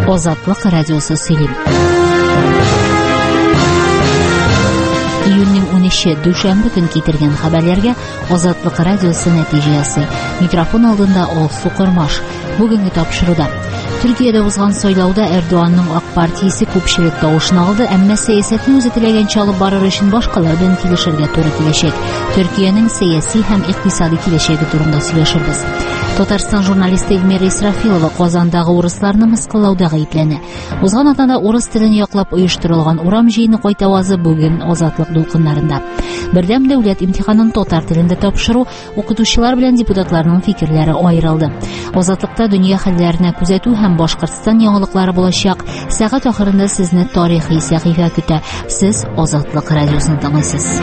Азатлык радиосы сөйлим. Июньнең 13 дүшәмбе көн китергән хәбәрләргә Азатлык радиосы нәтиҗә ясый. Микрофон алдында Алсу Кормаш. Бүгенге тапшыруда Төркиядә узган сайлауда Эрдоганның ак партиясе күпчелек тавышын алды, әмма сәясәтне үзе теләгәнчә алып барыр өчен башкалар белән килешергә туры киләчәк. Төркиянең сәяси һәм икътисади киләчәге турында сөйләшербез. Татарстан журналисты Эльмира Исрафилова Казандагы урысларны мыскыллауда гаепләнә. Узган атнада урыс телен яклап оештырылган урам җыены кайтавазы бүген Азатлык дулкыннарында. Бердәм дәүләт имтиханын татар телендә тапшыру укытучылар белән депутатларның фикерләре аерылды. Азатлыкта дөнья хәлләренә күзәтү һәм Башкортстан яңалыклары булачак. Сәгать ахырында сезне тарихи сәхифә көтә. Сез Азатлык радиосын тыңлыйсыз.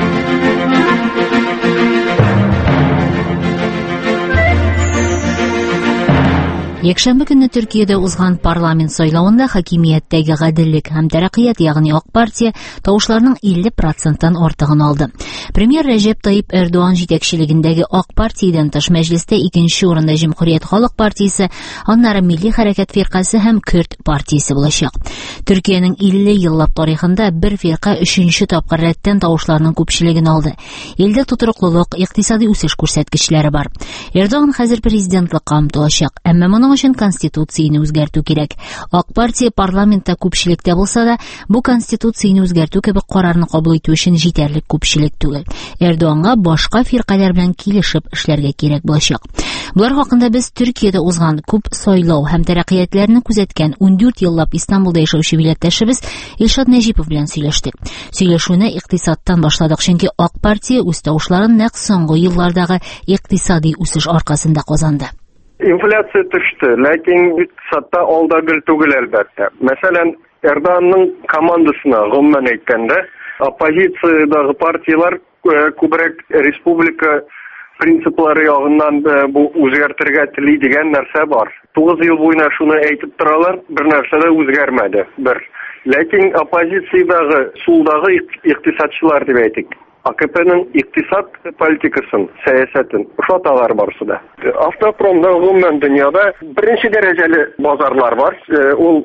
Якшәмбе көнне Төркиядә узган парламент сайлауында хакимияттәге гаделлек һәм тәрәккыят, ягъни ак партия, тавышларның 50%-тан артыгын алды. Премьер Рәҗәп Таyyip Эрдоган җитәкчелегендәге ак партиядән тыш мәҗлестә икенче урында Җөмһүрият халык партиясе, аннары Милли хәрәкәт фиркасы һәм Көрд партиясе булачак. Төркиянең 50 еллап тарихында бер фирка 3нче тапкыр рәттән тавышларның күпчелеген алды. Илдә тутырыклылык, икътисади үсеш күрсәткечләре бар. Эрдоган хәзер президентлыкка омтылачак, әмма моның өчен конституцияне үзгәртү кирәк. Ак партия парламентта күпчелектә булса да, бу конституцияне үзгәртү кебек карарны кабул итү өчен җитәрлек күпчелек түгел. Эрдоганга башка фиркалар белән килешеп эшләргә кирәк булачак. Булар хакында без Төркиядә узган күп сайлау һәм тәрәккыятләрне күзәткән 14 еллап Истанбулда яшәүче милләттәшебез Илшат Нәҗипов белән сөйләштек. Сөйләшүне икътисадтан башладык, чөнки ак партия үз тавышларын нәкъ соңгы еллардагы икътисади үсеш аркасында казанды. Инфляция төште, ләкин икътисадта алда гел түгел әлбәттә. Мәсәлән, Эрдоганның командасына гомумән әйткәндә, оппозициядагы партиялар күбрәк республика принциплары ягыннан бу үзгәртергә тели дигән нәрсә бар. 9 ел буена шуны әйтеп торалар, бер нәрсә дә үзгәрмәде. Бер. Ләкин оппозициядагы сулдагы икътисадчылар дип әйтик. АКПның икътисад политикасын, сәясәтен ошаталар барсы да. Автопромда гомумән дөньяда беренче дәрәҗәле базарлар бар. Ул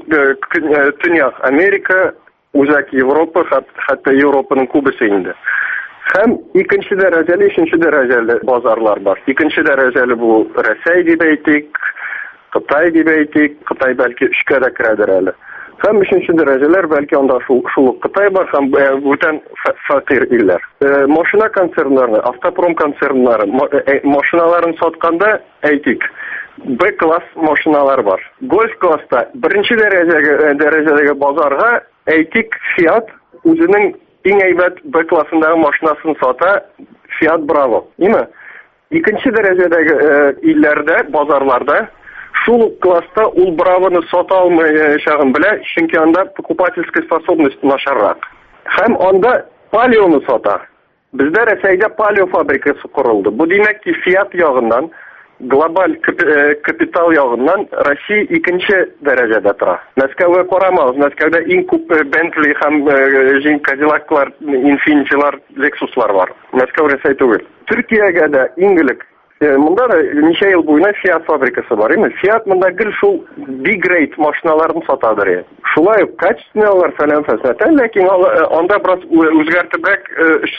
Төньяк Америка, Үзәк Европа, хәтта Европаның күбесе инде. Һәм икенче дәрәҗәле, өченче дәрәҗәле базарлар бар. Икенче дәрәҗәле бу Россия дип әйтик, Кытай дип әйтик, Кытай бәлки 3-кә дә керәдер әле. Һәм өченче дәрәҗәләр бәлки анда шул Кытай бар һәм бүтән фәкыйрь илләр. Машина концерннары, автопром концерннары машиналарын сатканда әйтик, Б-класс машиналар бар. Гольф-класста беренче дәрәҗәдәге базарга әйтик, Fiat үзенең иң әйбәт Б-классындагы машинасын сата, Fiat Bravo. Име? Икенче дәрәҗәдәге илләрдә, базарларда шул класста ул Бравоны сата алмаячагын белә, чөнки анда покупательская способность начаррак. Һәм анда Палеоны сата. Бездә Россиядә Палео фабрикасы корылды. Бу димәк ки Fiat ягыннан, глобаль капитал ягыннан Россия икенче дәрәҗәдә тора. Мәскәүгә карамагыз, Мәскәүдә иң күп Bentley һәм Cadillac'лар, Infinity'лар, Lexus'лар бар. Мәскәү Россия түгел. Төркиягә дә иңгелек. Монда да ничә ел буена Fiat фабрикасы бар, име? Fiat монда гел шул B-grade машиналарын сатадыр. Шулай ук качественныйлар фәлән фәсәтән, ләкин анда бераз үзгәртебрәк,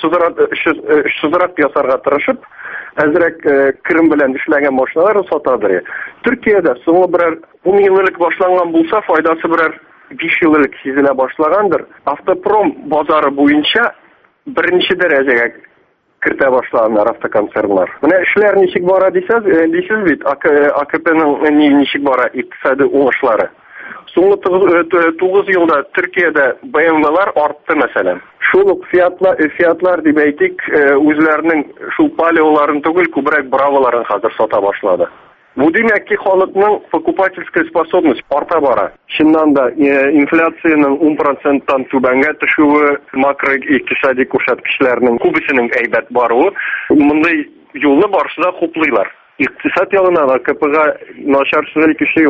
эшсезрәк ясарга тырышып, әзрәк кирим белән эшләгән машиналарын сатадыр. Төркиядә соңгы берәр 10 еллык башланган булса, файдасы берәр 5 еллык сизелә башлагандыр. Автопром базары буенча беренче дәрәҗәгә кертә башлаганнар автоконцерннар. Менә эшләр ничек бара дисез бит, АКПның ничек бара икътисади уңышлары. Соңгы 9 елда Төркиядә БМВлар артты мәсәлән. Шул ук Fiat'лар дип әйтик, үзләренең шул Палеоларын түгел, күбрәк Браволарын хәзер сата башлады. Бу димәк ки халыкның покупательская способность арта бара. Чыннан да инфляцияның 10%-тан түбәнгә төшүе, макроикътисади күрсәткечләрнең күбесенең әйбәт баруы, мондай юлны барсы да хуплыйлар. Икътисад ягына КПга начар сүзләр кеше юк.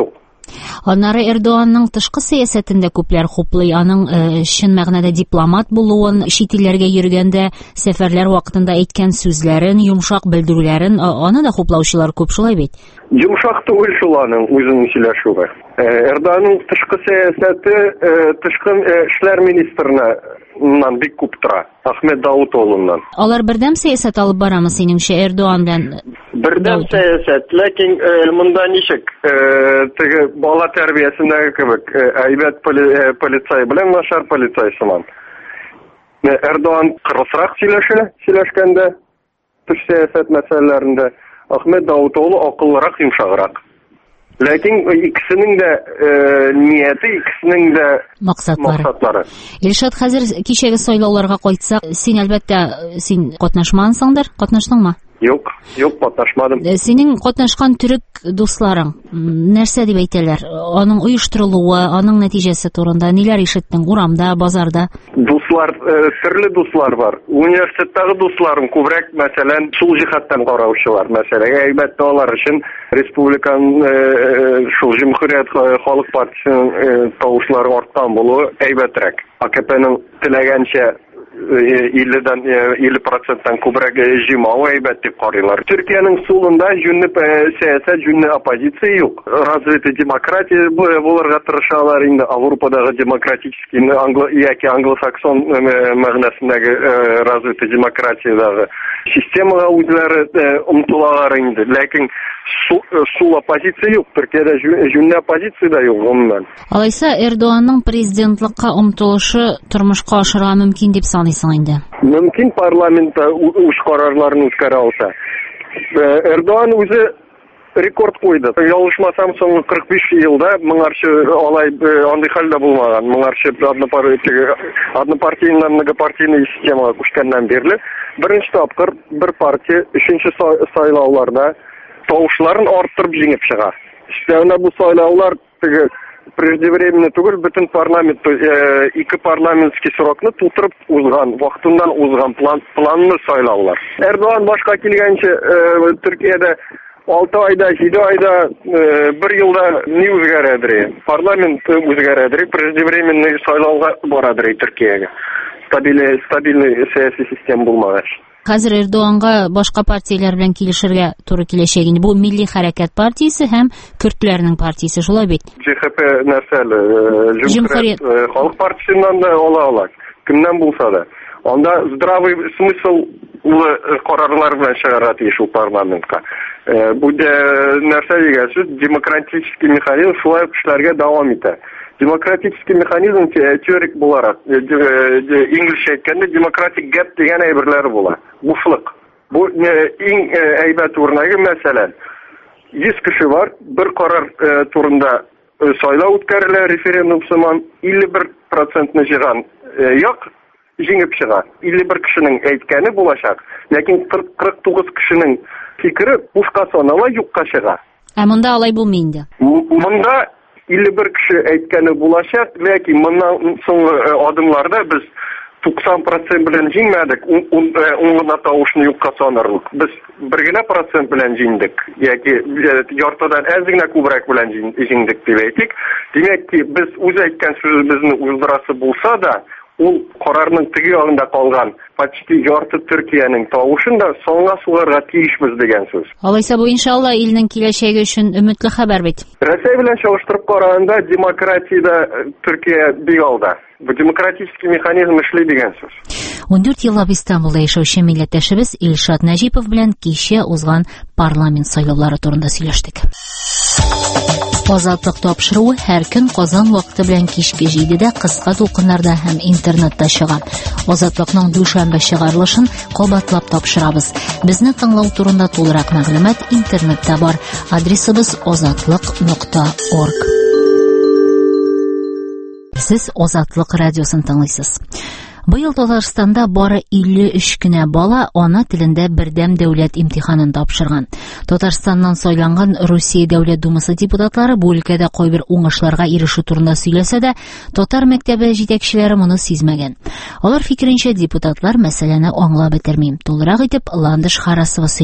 Аннары Эрдоганның тышкы сәясәтендә күпләр хуплый, аның чын мәгънәдә дипломат булуын, чит илләргә йөргәндә сәфәрләр вакытында әйткән сүзләрен, йомшак белдерүләрен, аны да хуплаучылар күп, шулай бит. Йомшак түгел шул аның үзенең сөйләшүе. Эрдоганның тышкы сәясәте тышкы эшләр министрыннан бик күп тора, Ахмед Давутоğlu'нdan. Алар бердәм сәясәт алып барамы синеңчә Эрдоган белән? Бердәм сәясәт, ләкин монда ничек? Теге бала тәрбиясендәге кебек, әйбәт полицай белән начар полицай сыман. Эрдоган кырысрак сөйләшкәндә, тыш сәясәт мәсьәләләрендә, Ахмед Давутоğlu акыллырак, йомшаграк. Ләкин икесенең дә нияте, икесенең дә максатлары. Илшат, хәзер кичәге сайлауларга кайтсак, син әлбәттә катнашмансыңдыр, катнаштыңмы? Юк, катнашмадым. Синең катнашкан төрек дусларың нәрсә дип әйтәләр? Аның оештырылуы, аның нәтиҗәсе турында ниләр ишеттең урамда, базарда? Дуслар, төрле дуслар бар. Университеттагы дусларым күбрәк, мәсәлән, шул җиһаттан караучылар. Мәсәлән, әйбәттә алар өчен республиканың шул Җумһурият халык партиясенең тавышлары арткан булуы әйбәтрәк. АКПның теләгәнчә 50% күбрәк җыймау әйбәт дип карыйлар. Төркиянең сулында җүнле сәясәт, җүнле оппозиция юк. Развитый демократия булырга тырышалар инде. Европадагы демократический, яки англосаксон мәгънәсендәге развитый демократиядагы системага үзләре омтылалар инде. Ләкин сул оппозиция юк. Төркиядә җүнле оппозиция да юк гомумән. Алайса Эрдоганның президентлыкка омтылышы тормышка ашырга мөмкин дип саныйсың инде? Мөмкин, парламентта үз карарларын үткәрә алса. Эрдоган үзе рекорд куйды. Ялгышмасам, соңгы 45 елда моңарчы алай андый хәлдә булмаган. Моңарчы однопартийный, многопартийный системага күчкәннән бирле беренче тапкыр бер партия 3нче сайлауларда тавышларын арттырып җиңеп чыга. Өстәвенә бу сайлаулар преждевременно түгел, бөтен парламент, ике парламентский срокны тутырып узган, вакытыннан узган планны сайлаулар. Эрдоган башка килгәнче Төркиядә 6 айда, 7 айда, 1 елда ни үзгәрәдер? Парламент үзгәрәдер, преждевременный сайлауга барадыр Төркиягә. Стабильный сәяси система булмагач. Хәзер Эрдоганга башка партияләр белән килешергә туры киләчәк инде. Бу Милли хәрәкәт партиясе һәм Көрдләрнең партиясе, шулай бит? ЖХП нәрсәле? Җумһурият халык партиясеннән да ала. Кемнән булса да. Анда здравый смысл карарлар белән чыгарга тиеш ул парламентка. Бу нәрсә дигән демократический механизм шулай эшләргә дәвам итә. Демократический механизм теорик буларак, инглизчә әйткәндә демократик гэп дигән әйберләр була. Бушлык. Бу иң әйбәт үрнәге, мәсәлән, 100 кеше бар, бер карар турында сайлау үткәрелә, референдум сыман, 51%-ны җыган як җиңеп чыга. 51 кешенең әйткәне булачак, ләкин 49 кешенең фикере бушка санала, юкка чыга. Монда алай булмый инде. Монда 51 кеше әйткәне булачак, ләкин моннан соңгы адымларда без 90% белән җиңмәдек, 10 тавышны юкка санарлык. Без 1% белән җиңдек, яки яртыдан әз генә күбрәк белән җиңдек дип әйтик. Димәк ки, без үз әйткән сүзебезне уздырасы булса да, ул карарның теге ягында калган почти ярты Төркиянең тавышын да соңга сугарга тиешбез дигән сүз. Алайса бу иншалла илнең киләчәге өчен өметле хәбәр бит. Россия белән чагыштырып караганда демократиядә Төркия бик алда. Бу демократический механизм эшли дигән сүз. 14 еллап Истанбулда яшәүче милләттәшебез Илшат Нәҗипов белән кичә узган парламент сайлаулары турында сөйләштек. Азатлык тапшыруы һәр көн Казан вакыты белән кичке 7дә кыска тулкыннарда һәм интернетта чыга. Азатлыкның дүшәмбе чыгарылышын кабатлап тапшырабыз. Безне тыңлау турында тулырак мәгълүмат интернетта бар. Адресыбыз azatlyk.org. Сез Азатлык радиосын тыңлыйсыз. Быел Татарстанда бары 53 кенә бала ана телендә бердәм дәүләт имтиханын тапшырган. Татарстаннан сайланган Русия Дәүләт Думасы депутатлары бу өлкәдә кайбер уңышларга ирешү турында сөйләсә дә, татар мәктәбе җитәкчеләре моны сизмәгән. Алар фикеренчә, депутатлар мәсьәләне аңлап бетерми. Тулырак итеп Ландыш Харасова сөйли.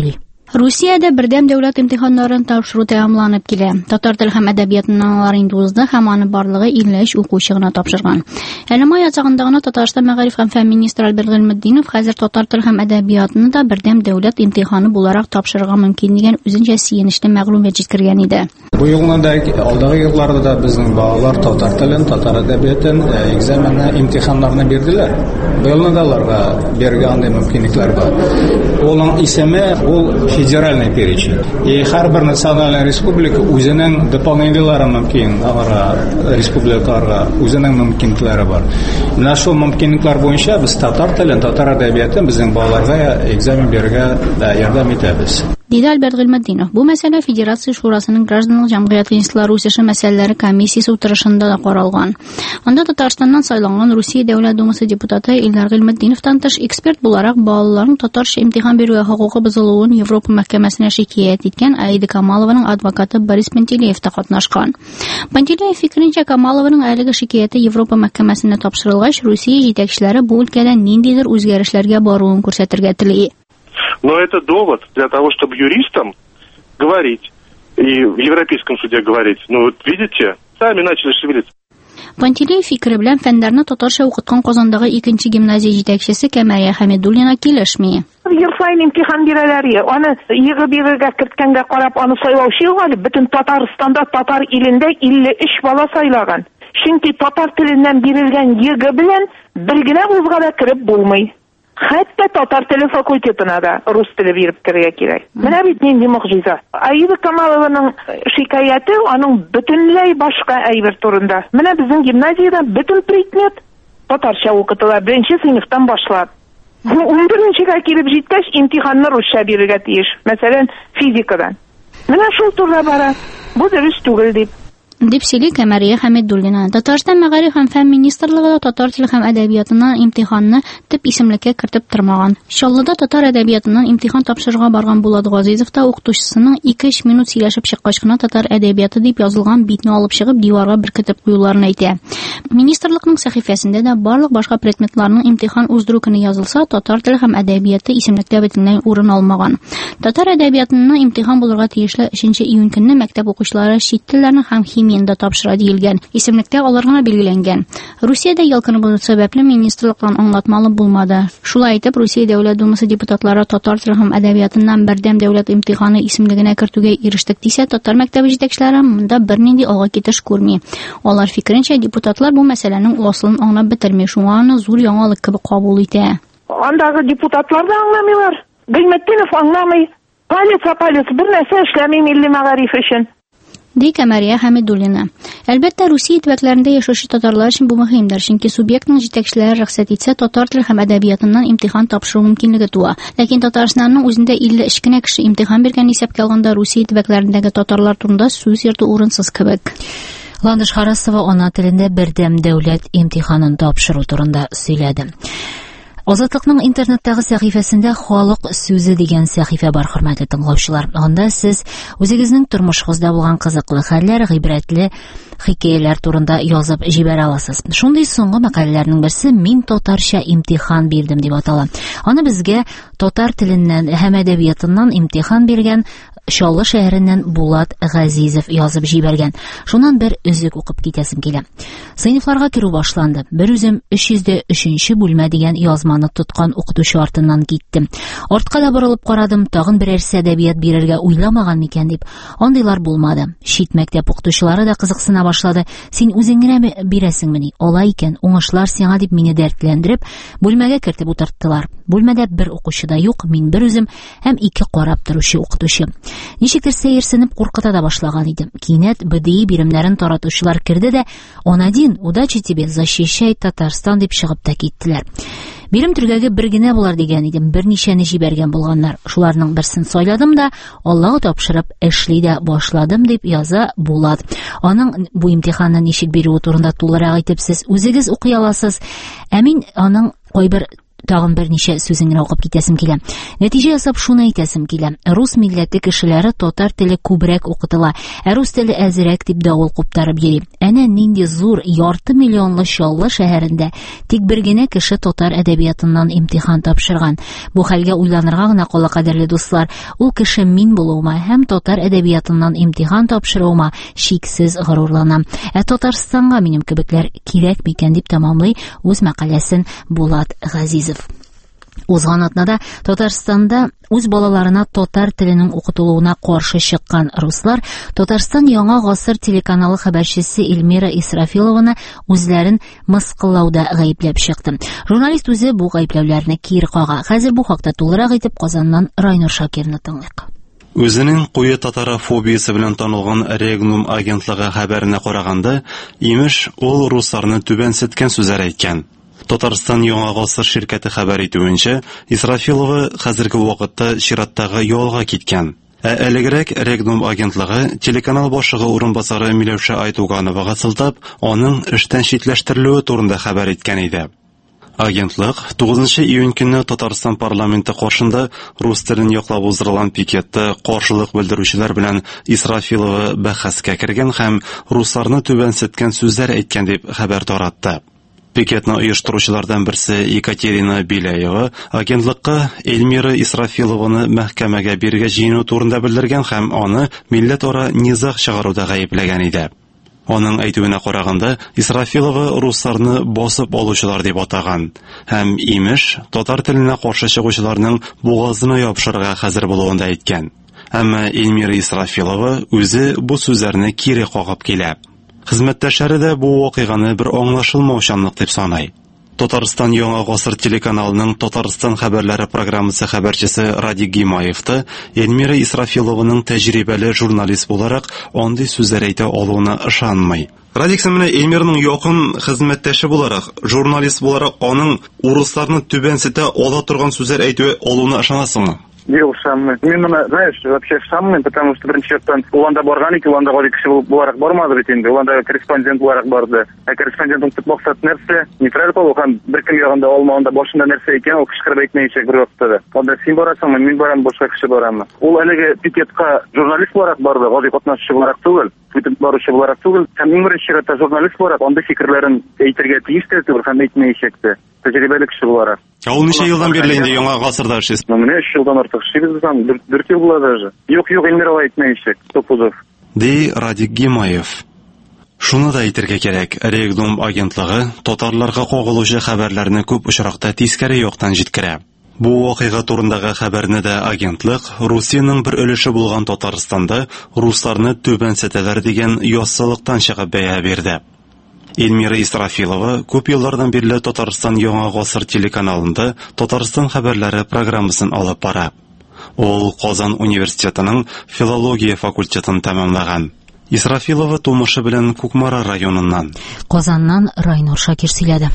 Русиядә бердәм дәүләт имтиханнарын тапшыру тәмамланып килә. Татар теле һәм әдәбиятының алар инде узды һәм аны барлыгы 53 укучы гына тапшырган. Әле май азагында гына Татарстан мәгариф һәм фән министры Альберт Гыйльметдинов хәзер татар теле һәм әдәбиятны да бердәм дәүләт имтиханы буларак тапшырырга мөмкин дигән үзенчә сөенечле мәгълүмат җиткергән иде. Бу елның да алдагы елларда да безнең балалар татар телен, татар әдәбиятын экзаменны, имтиханнарны бирделәр. Быелны да аларга бергән андай мөмкинлекләр бар. Улың исеме ул федеральный перечень. И һәрбер национальная республика үзенең дополнительлары мөмкин, аларга республикаларга үзенең мөмкинлекләре бар. Менә шул мөмкинлекләр буенча без татар телен, татар әдәбиятын безнең балаларга экзамен бирергә ярдәм итәбез. Диде Альберт Гыйльметдинов. Бу мәсьәлә Федерация шурасының гражданлык җәмгыяте институтлары үсеше мәсьәләләре комиссиясе утырышында да каралган. Анда Татарстаннан сайланган Русия Дәүләт Думасы депутаты Илдар Гыйльметдиновтан тыш эксперт буларак балаларның татарча имтихан бирүгә хокукы бозылуын Европа мәхкәмәсенә шикаят иткән Аида Камалованың адвокаты Борис Пантелеев та катнашкан. Пантелеев фикеренчә, Камалованың әлеге шикаяте Европа мәхкәмәсенә тапшырылгач, Русия җитәкчеләре бу өлкәдә ниндидер үзгәрешләргә баруын күрсәтергә тели. Но это довод для того, чтобы юристам говорить и в Европейском суде говорить. Ну вот видите, сами начали шевелиться. Пантелеев фикере белән фәннәрне татарча укыткан Казандагы 2нче гимназия җитәкчесе Кәмәрия Хәмидуллина килешми. Ел сайын имтихан бирәләр, аны йыгып керткәнгә карап аны сайлаучы югы бөтен Татарстанда, татар илендә 53 бала сайлаган. Чөнки татар теленнән бирелгән йыгы белән бер генә вузга да кирип булмый. Хәтта татар теле факультетына да рус теле биреп керергә кирәк. Менә бит нинди мөгъҗиза. Аида Камалованың шикаяте аның бөтенләй башка әйбер турында. Менә безнең гимназиядә бөтен предмет татарча укытыла, беренче сыйныфтан башлап. 11нчегә килеп җиткәч имтиханны русча бирергә тиеш. Мәсәлән, физикадан. Менә шул турда бара. Бу дөрес түгел дип. Дип сөйли Кәмәрия Хәмидуллина. Татарстан мәгариф һәм фән министрлыгы да татар теле һәм әдәбиятыннан имтиханны төп исемлеккә кертеп тормаган. Чаллыда татар әдәбиятыннан имтихан тапшырырга барган Булат Газизов та укытучысының 2-3 минут сөйләшеп чыккач кына татар әдәбияты дип язылган битне алып чыгып диварга беркетеп куюларын әйтә. Министрлыкның сәхифәсендә дә барлык башка предметларның имтихан уздыру көне язылса, татар теле һәм әдәбияты исемлектә бөтенләй урын алмаган. Татар әдәбиятыннан имтихан булырга тиешле 3 июнь көнне мәктәп укучылары чит телләрне һәм химияны тапшыра диелгән. Исемлектә алар гына билгеләнгән. Русиядә ел көне булу сәбәпле министрлыктан аңлатмалы булмады. Шулай итеп, Русия Дәүләт Думасы депутатлары татар теле һәм әдәбиятыннан бердәм дәүләт имтиханы исемлегенә кертүгә ирештек дисә, татар мәктәбе җитәкчеләре монда бернинди алга китеш күрми. Алар фикеренчә, депутатлар бу мәсьәләнең аслын аңлап бетерми, шуңа аны зур яңалык кебек кабул итә. Андагы депутатлар да аңламыйлар. Гыйльметдинов аңламый. Палец бер нәрсә эшләми милли мәгариф өчен. Ди Кәмәрия Хәмидуллина. Әлбәттә, Русия төбәкләрендә яшәүче татарлар өчен бу мөһимдер, чөнки субъектның җитәкчеләре рөхсәт итсә, татар теле һәм әдәбиятыннан имтихан тапшыру мөмкинлеге туа. Ләкин Татарстанның үзендә 53 кенә кеше имтихан биргән исәпкә алганда, Русия төбәкләрендәге татарлар турында сүз йөртү урынсыз кебек. Ландыш Харасова ана телендә бердәм дәүләт имтиханын тапшыру турында сөйләде. Азатлыкның интернеттагы сәхифәсендә халык сүзе дигән сәхифә бар, хөрмәтле тыңлаучылар. Анда сез үзегезнең тормышыгызда булган кызыклы хәлләр, гыйбрәтле хикәяләр турында язып җибәрә аласыз. Шундый соңгы мәкаләләрнең берсе "Мин татарча имтихан бирдем" дип атала. Аны безгә татар теленнән һәм әдәбиятыннан имтихан биргән Чаллы шәһәреннән Булат Газизов язып җибәргән. Шуннан бер үзек укып китәсем килә. Сыйныфларга керү башланды. Бер үзем 303 бүлмә дигән язманы тоткан укытучы артыннан киттем. Артка да борылып карадым, тагын берәр әдәбият бирергә уйламаган микән дип. Андыйлар булмады. Шит мәктәп укытучылары да кызыксына башлады. Син үзең генә бирәсеңмени? Алай икән, уңышлар сиңа дип мине дәртләндереп, бүлмәгә кертеп утырттылар. Бүлмәдә бер укучы да юк, мин бер үзем һәм 2 карап торучы укытучы. Ничектер сәерсенеп куркыта да башлаган идем. Кинәт БДИ биремнәрен таратучылар керде дә, "Онадин, удачи тебе, защищай Татарстан" дип чыгып та киттеләр. Бирем төргәге бер генә булар дигән идем, берничәне җибәргән булганнар. Шуларның берсен сайладым да, Аллага тапшырып эшли дә башладым дип яза Булат. Аның бу имтиханны ничек бирүе турында тулырак әйтеп сез үзегез укый аласыз. Ә мин аның кайбер Тагын берничә сүзен генә укып китәсем килә. Нәтиҗә ясап шуны әйтәсем килә. Рус милләте кешеләре татар теле күбрәк укытыла, рус теле әзрәк дип давыл куптарып йөри. Әнә нинди зур, ярты миллионлы Чаллы шәһәрендә тик бер генә кеше татар әдәбиятыннан имтихан тапшырган. Бу хәлгә уйланырга гына кала, кадерле дуслар. Ул кеше мин булуыма һәм татар әдәбиятыннан имтихан тапшыруыма шиксез горурланам. Татарстанга минем кебекләр кирәк микән дип тәмамлый үз мәкаләсен Булат Газизов. Узган атнада Татарстанда үз балаларына татар теленең укытылуына каршы чыккан руслар Татарстан Яңа гасыр телеканалы хәбәрчесе Эльмира Исрафилованы үзләрен мыскыллауда гаепләп чыкты. Журналист үзе бу гаепләүләрне кире кага. Хәзер бу хакта тулырак итеп Казаннан Райнур Шакирны тыңлыйк. Үзенең куе татарофобиясе белән танылган Регнум агентлыгы хәбәренә караганда, имеш, ул русларны түбәнсеткән сүзләр әйткән. Татарстан Яңа гасыр ширкәте хәбәр итүенчә, Исрафилова хәзерге вакытта чираттагы ялга киткән. Әлегрәк Регнум агентлыгы телеканал башлыгы урынбасары Миләүшә Айтугановага сылтап, аның эштән читләштерелүе турында хәбәр иткән иде. Агентлык 9 июнь көнне Татарстан парламенты каршында рус телен яклап уздырылган пикетта каршылык белдерүчеләр белән Исрафилова бәхәскә кергән һәм русларны түбәнсеткән сүзләр әйткән дип хәбәр таратты. Пикетны оештыручылардан берсе Екатерина Беляева агентлыкка Эльмира Исрафилованы мәхкәмәгә бирергә җыену турында белдергән һәм аны милләтара низаг чыгаруда гаепләгән иде. Аның әйтүенә караганда, Исрафилова русларны басып алучылар дип атаган һәм имеш, татар теленә каршы чыгучыларның бугазына япшырга хәзер булуын да әйткән. Әмма Эльмира Исрафилова үзе бу сүзләрне кире кагып килә. Хезмәттәшләре дә бу вакыйганы бер аңлашылмаучанлык дип саный. Татарстан Яңа гасыр телеканалының Татарстан хәбәрләре программасы хәбәрчесе Радик Гимаевта Эльмира Исрафилованың тәҗрибәле журналист буларак андый сүзләр әйтә алуына ышанмый. Радик сәменә Эльмирның якын хезмәттәше буларак, журналист буларак аның урысларны түбәнсетә ала торган сүзләр әйтүе алуына ышанасыңмы? Yok sanmıyorum. Ben buna вообще sanmıyorum. Потому что birinchi yerden Ulanda borgan iki Ulanda qo'ydi kishi bo'larak bormadi bit endi. Ulanda korrespondent bo'larak bordi. Korrespondentning tip maqsad narsa? Neytral bo'lgan bir kun yog'inda olmaganda boshida narsa ekan, u qishqirib aytmaycha bir vaqtda. Onda sen borasanmi, men boraman, boshqa kishi boraman. U haligi piketga jurnalist bo'larak bordi, g'ozi qatnashchi bo'larak tug'il. Twitter boruvchi bo'larak tug'il. Ham eng birinchi yerda jurnalist bo'larak onda fikrlarini aytirga tegishli deb ham aytmaychakdi. Təcrübəli kişi olarak. Ул ничә елдан бирле инде Яңа гасырда эшләйсез? Менә 3 елдан артык эшлибез, бер ел була даже. Юк, Эльмира әйтмәйчек, Топузов. Ди Радик Гимаев. Шуны да әйтергә кирәк, Регнум агентлыгы татарларга кагылучы хәбәрләрне күп очракта тискәре яктан җиткерә. Бу вакыйга турындагы хәбәрне дә агентлык Русиянең бер өлеше булган Татарстанда русларны түбәнсетәләр дигән яссылыктан чыгып бәя бирде. Эльмира Исрафилова күп еллардан бирле Татарстан Яңа гасыр телеканалында Татарстан хәбәрләре программасын алып бара. Ул Казан университетының филология факультетын тәмамлаган. Исрафилова тумышы белән Кукмара районыннан. Казаннан Райнур Шакир сөйләде.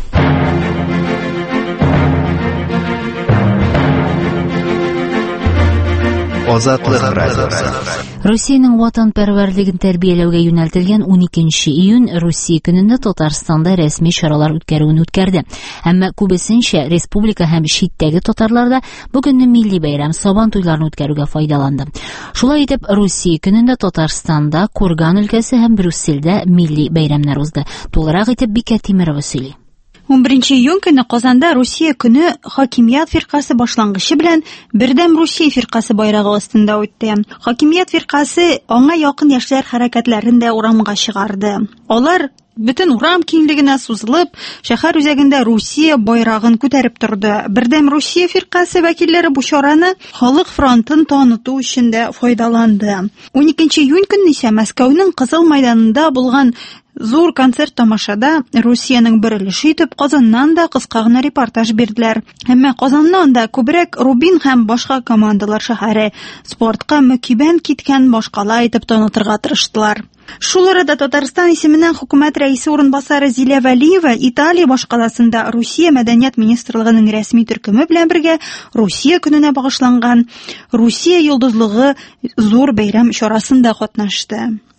Русиянең ватанпәрвәрлеген тәрбияләүгә юнәлтелгән 12 июнь Русия көнендә Татарстанда рәсми чаралар үткәрде. Әмма күбесенчә республика һәм читтәге татарларда бу көнне милли бәйрәм Сабан туйларын үткәрүгә файдаланды. Шулай итеп, Русия көнендә Татарстанда, Курган өлкәсе һәм Брюссельдә милли бәйрәмнәр узды. Тулырак итеп Бикә Тимерова сөйли. 11 июнь көне Казанда Русия көне хакимият фиркасы башлангычы белән Бердәм Русия фиркасы байрагы астында үтте. Хакимият фиркасы аңа якын яшьләр хәрәкәтләрен дә урамга чыгарды. Алар бөтен урам киңлегенә сузылып, шәһәр үзәгендә Русия байрагын күтәреп торды. Бердәм Русия фиркасы вәкилләре бу чараны халык фронтын таныту өчен дә файдаланды. 12 июнь көнне исә Мәскәүнең Кызыл мәйданында булган зур концерт тамашада Русиянең бер өлеше итеп Казаннан да кыска гына репортаж бирделәр. Әмма Казаннан да күбрәк Рубин һәм башка командалар шәһәре спортка мөкибән киткән башкала итеп танытырга тырыштылар. Шул арада Татарстан исеменнән хөкүмәт рәисе урынбасары Зилә Вәлиева Италия башкаласында Русия мәдәният министрлыгының рәсми төркеме белән бергә Русия көненә багышланган Русия йолдызлыгы зур бәйрәм чарасында катнашты.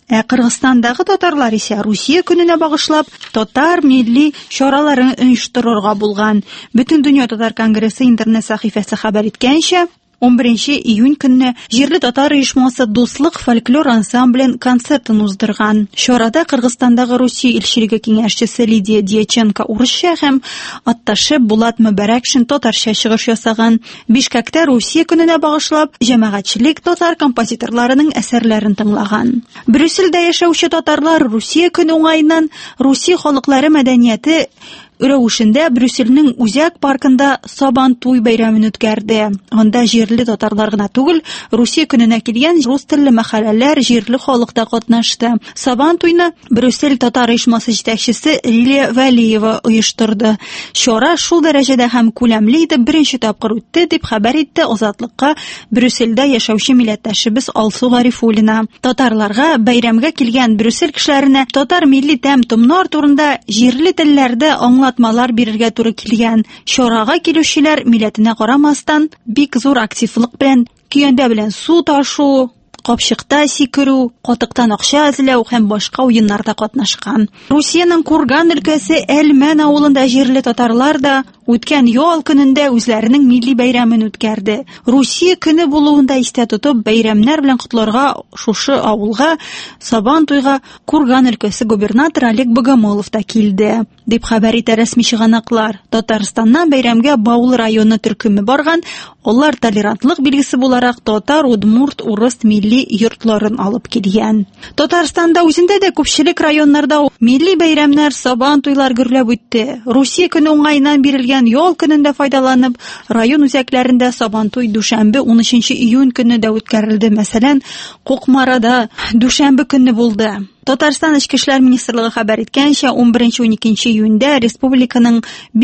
Кыргызстандагы татарлар исә Русия көненә багышлап татар милли чараларын оештырырга булган. Бөтен дөнья татар конгрессы интернет сәхифәсе хәбәр иткәнчә, 11 июнь көнне җирле татар оешмасы Дуслык фольклор ансамблен концертын уздырган. Чарада Кыргызстандагы Русия илчелеге киңәшчесе Лидия Дьяченко урысча һәм атташы Булат Мөбәрәкшин татарча чыгыш ясаган. Бишкәктә Русия көненә багышлап җәмәгатьчелек татар композиторларының әсәрләрен тыңлаган. Брюссельдә яшәүче татарлар Русия көне уңаеннан Русия халыклары мәдәнияте рәвешендә Брюссельнең Үзәк паркында Сабан туй бәйрәмен үткәрде. Анда җирле татарлар гына түгел, Русия көненә килгән рус телле мәхәлләләр, җирле халык та катнашты. Сабан туйны Брюссель татар оешмасы җитәкчесе Лилия Вәлиева оештырды. Чара шул дәрәҗәдә һәм күләмле итеп беренче тапкыр үтте, дип хәбәр итте Азатлыкка Брюссельдә яшәүче милләттәшебез Алсу Гарифуллина. Татарларга бәйрәмгә килгән Брюссель кешеләренә татар милли тәм-томнар турында җирле телләрдә аңлатмалар бирергә туры килгән. Чарага килүчеләр милләтенә карамастан бик зур активлык белән көяндә белән су ташу, капчыкта сикерү, катыктан акча эзләү һәм башка уеннарда катнашкан. Русиянең Курган өлкәсе Әлмән авылында җирле татарлар да үткән ял көнендә үзләренең милли бәйрәмен үткәрде. Русия көне булуында истә тотып, бәйрәмнәр белән котларга шушы авылга Сабан туйга Курган өлкәсе губернаторы Олег Богомолов та килде, дип хәбәр итә рәсми чыганаклар. Татарстаннан бәйрәмгә Баулы районы төркеме барган. Алар толерантлык билгесе буларак татар, удмурт, урыс милли йортларын алып килгән. Татарстанда үзендә дә күпчелек районнарда милли бәйрәмнәр, Сабан туйлар гөрләп үтте. Русия көне уңаеннан бирелгән ял көнендә файдаланып, район үзәкләрендә Сабан туй дүшәмбе 13 июнь көнне дә үткәрелде. Мәсәлән, Кукмарада дүшәмбе көнне булды. Татарстан Эчке эшләр министрлыгы хәбәр иткәнчә, 11-12 июньдә республиканың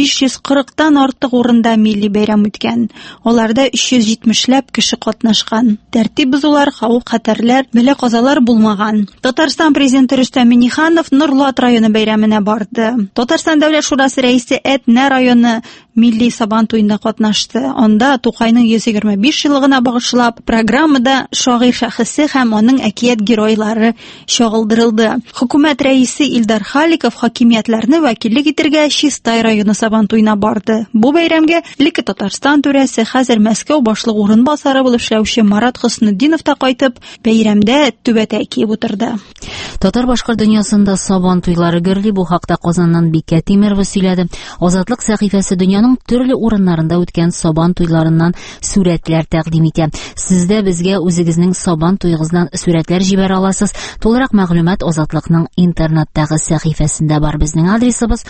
540-тан артык урында милли бәйрәм үткән. Аларда 370ләп кеше катнашкан. Тәртип бозулар, хәвеф-хәтерләр, бәла-казалар булмаган. Татарстан президенты Рөстәм Миңнеханов Норлат районы бәйрәменә барды. Татарстан дәүләт шурасы рәисе Әтнә районы милли Сабан туйында катнашты. Анда Тукайның 125 еллыгына багышлап программада шагыйрь шәхесе һәм аның әкият геройлары чагылдырылды. Хөкүмәт рәисе Илдар Халиков хакимиятләрне вәкиллек итәргә Чистай районы Сабан туйына барды. Бу бәйрәмгә элекке Татарстан түрәсе, хәзер Мәскәү башлык урынбасары булып эшләүче Марат Хөснетдинов та кайтып, бәйрәмдә түбәтәй киеп утырды. Татар-башкорт дөньясында Сабан туйлары гөрли, бу хакта Казаннан Бикә Тимерова сөйләде. Азатлык сәхифәсе дөньяның төрле урыннарында үткән Сабан туйларыннан сүрәтләр тәкъдим итә. Сез дә безгә үзегезнең Сабан туйыгыздан сүрәтләр җибәрә аласыз. Тулырак мәгълүмат Азатлыкның интернеттагы сәхифәсендә бар. Безнең адресыбыз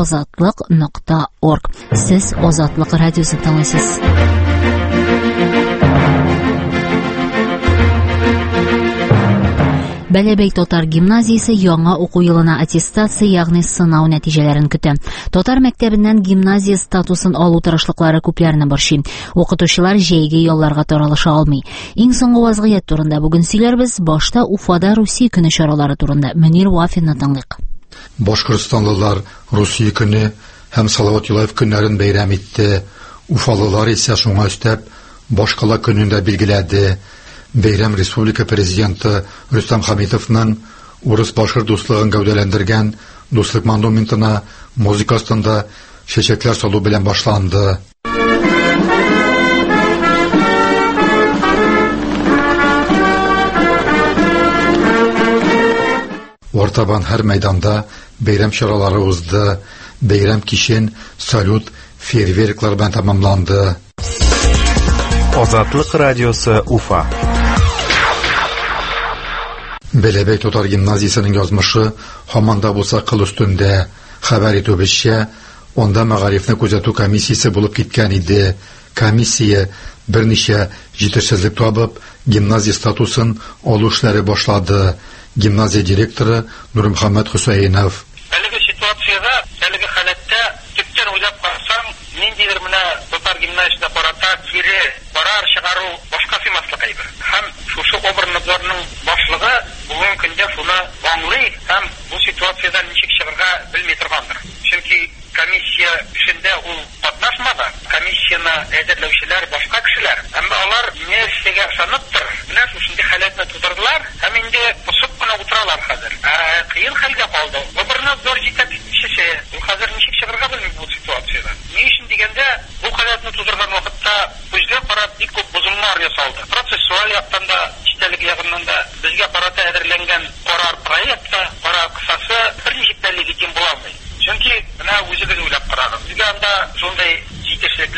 azatlyk.org. Сез Азатлык радиосын тыңлыйсыз. Бәләбәй татар гимназиясе яңа уку елына аттестация, ягъни сынау нәтиҗәләрен көтә. Татар мәктәбеннән гимназия статусын алу тырышлыклары күпләрне борчый. Укытучылар җәйге ялларга таралыша алмый. Иң соңгы вазгыять турында бүген сөйләрбез. Башта Уфада Русия көне чаралары турында Мөнир Вафинны тыңлыйк. Башкортстанлылар Русия көне һәм Салават Юлаев көннәрен бәйрәм итте. Уфалылар исә шуңа өстәп Башкала көнен дә билгеләде. Бәйрәм республика президенты Рөстәм Хәмитовның урыс-башкорт дуслыгын гәүдәләндергән дуслык монументына музыка астында чәчәкләр салу белән башланды. Ортабан һәр мәйданда бәйрәм чаралары узды. Бәйрәм кичен салют, фейерверклар белән тәмамланды. Азатлык радиосы Уфа. Бәләбәй татар гимназиясенең язмышы һаман да булса кыл өстендә. Хәбәр итүебезчә, онда мәгарифне күзәтү комиссиясе булып киткән иде. Комиссия берничә җитешсезлек табып, гимназия статусын алу эшләре башлады. Гимназия директоры Нурмөхәммәд Хөсәенов. Әлеге ситуациягә, әлеге халәттә төптән уйлап карасаң, ниндидер менә татар гимназиясенә карата кире карар чыгару башка сыймаслык әйбер. Һәм шушы образларның башлыгы бүгенге көндә шуны аңлый һәм бу ситуациядән ничек чыгарга белми торгандыр. Чөнки комиссия эшендә ул катнашмаган. Комиссияны әзерләүчеләр башка кешеләр. Әмма алар нәрсәгә ышаныптыр? Менә шушындый халәтне тудырдылар һәм инде посып кына утыралар.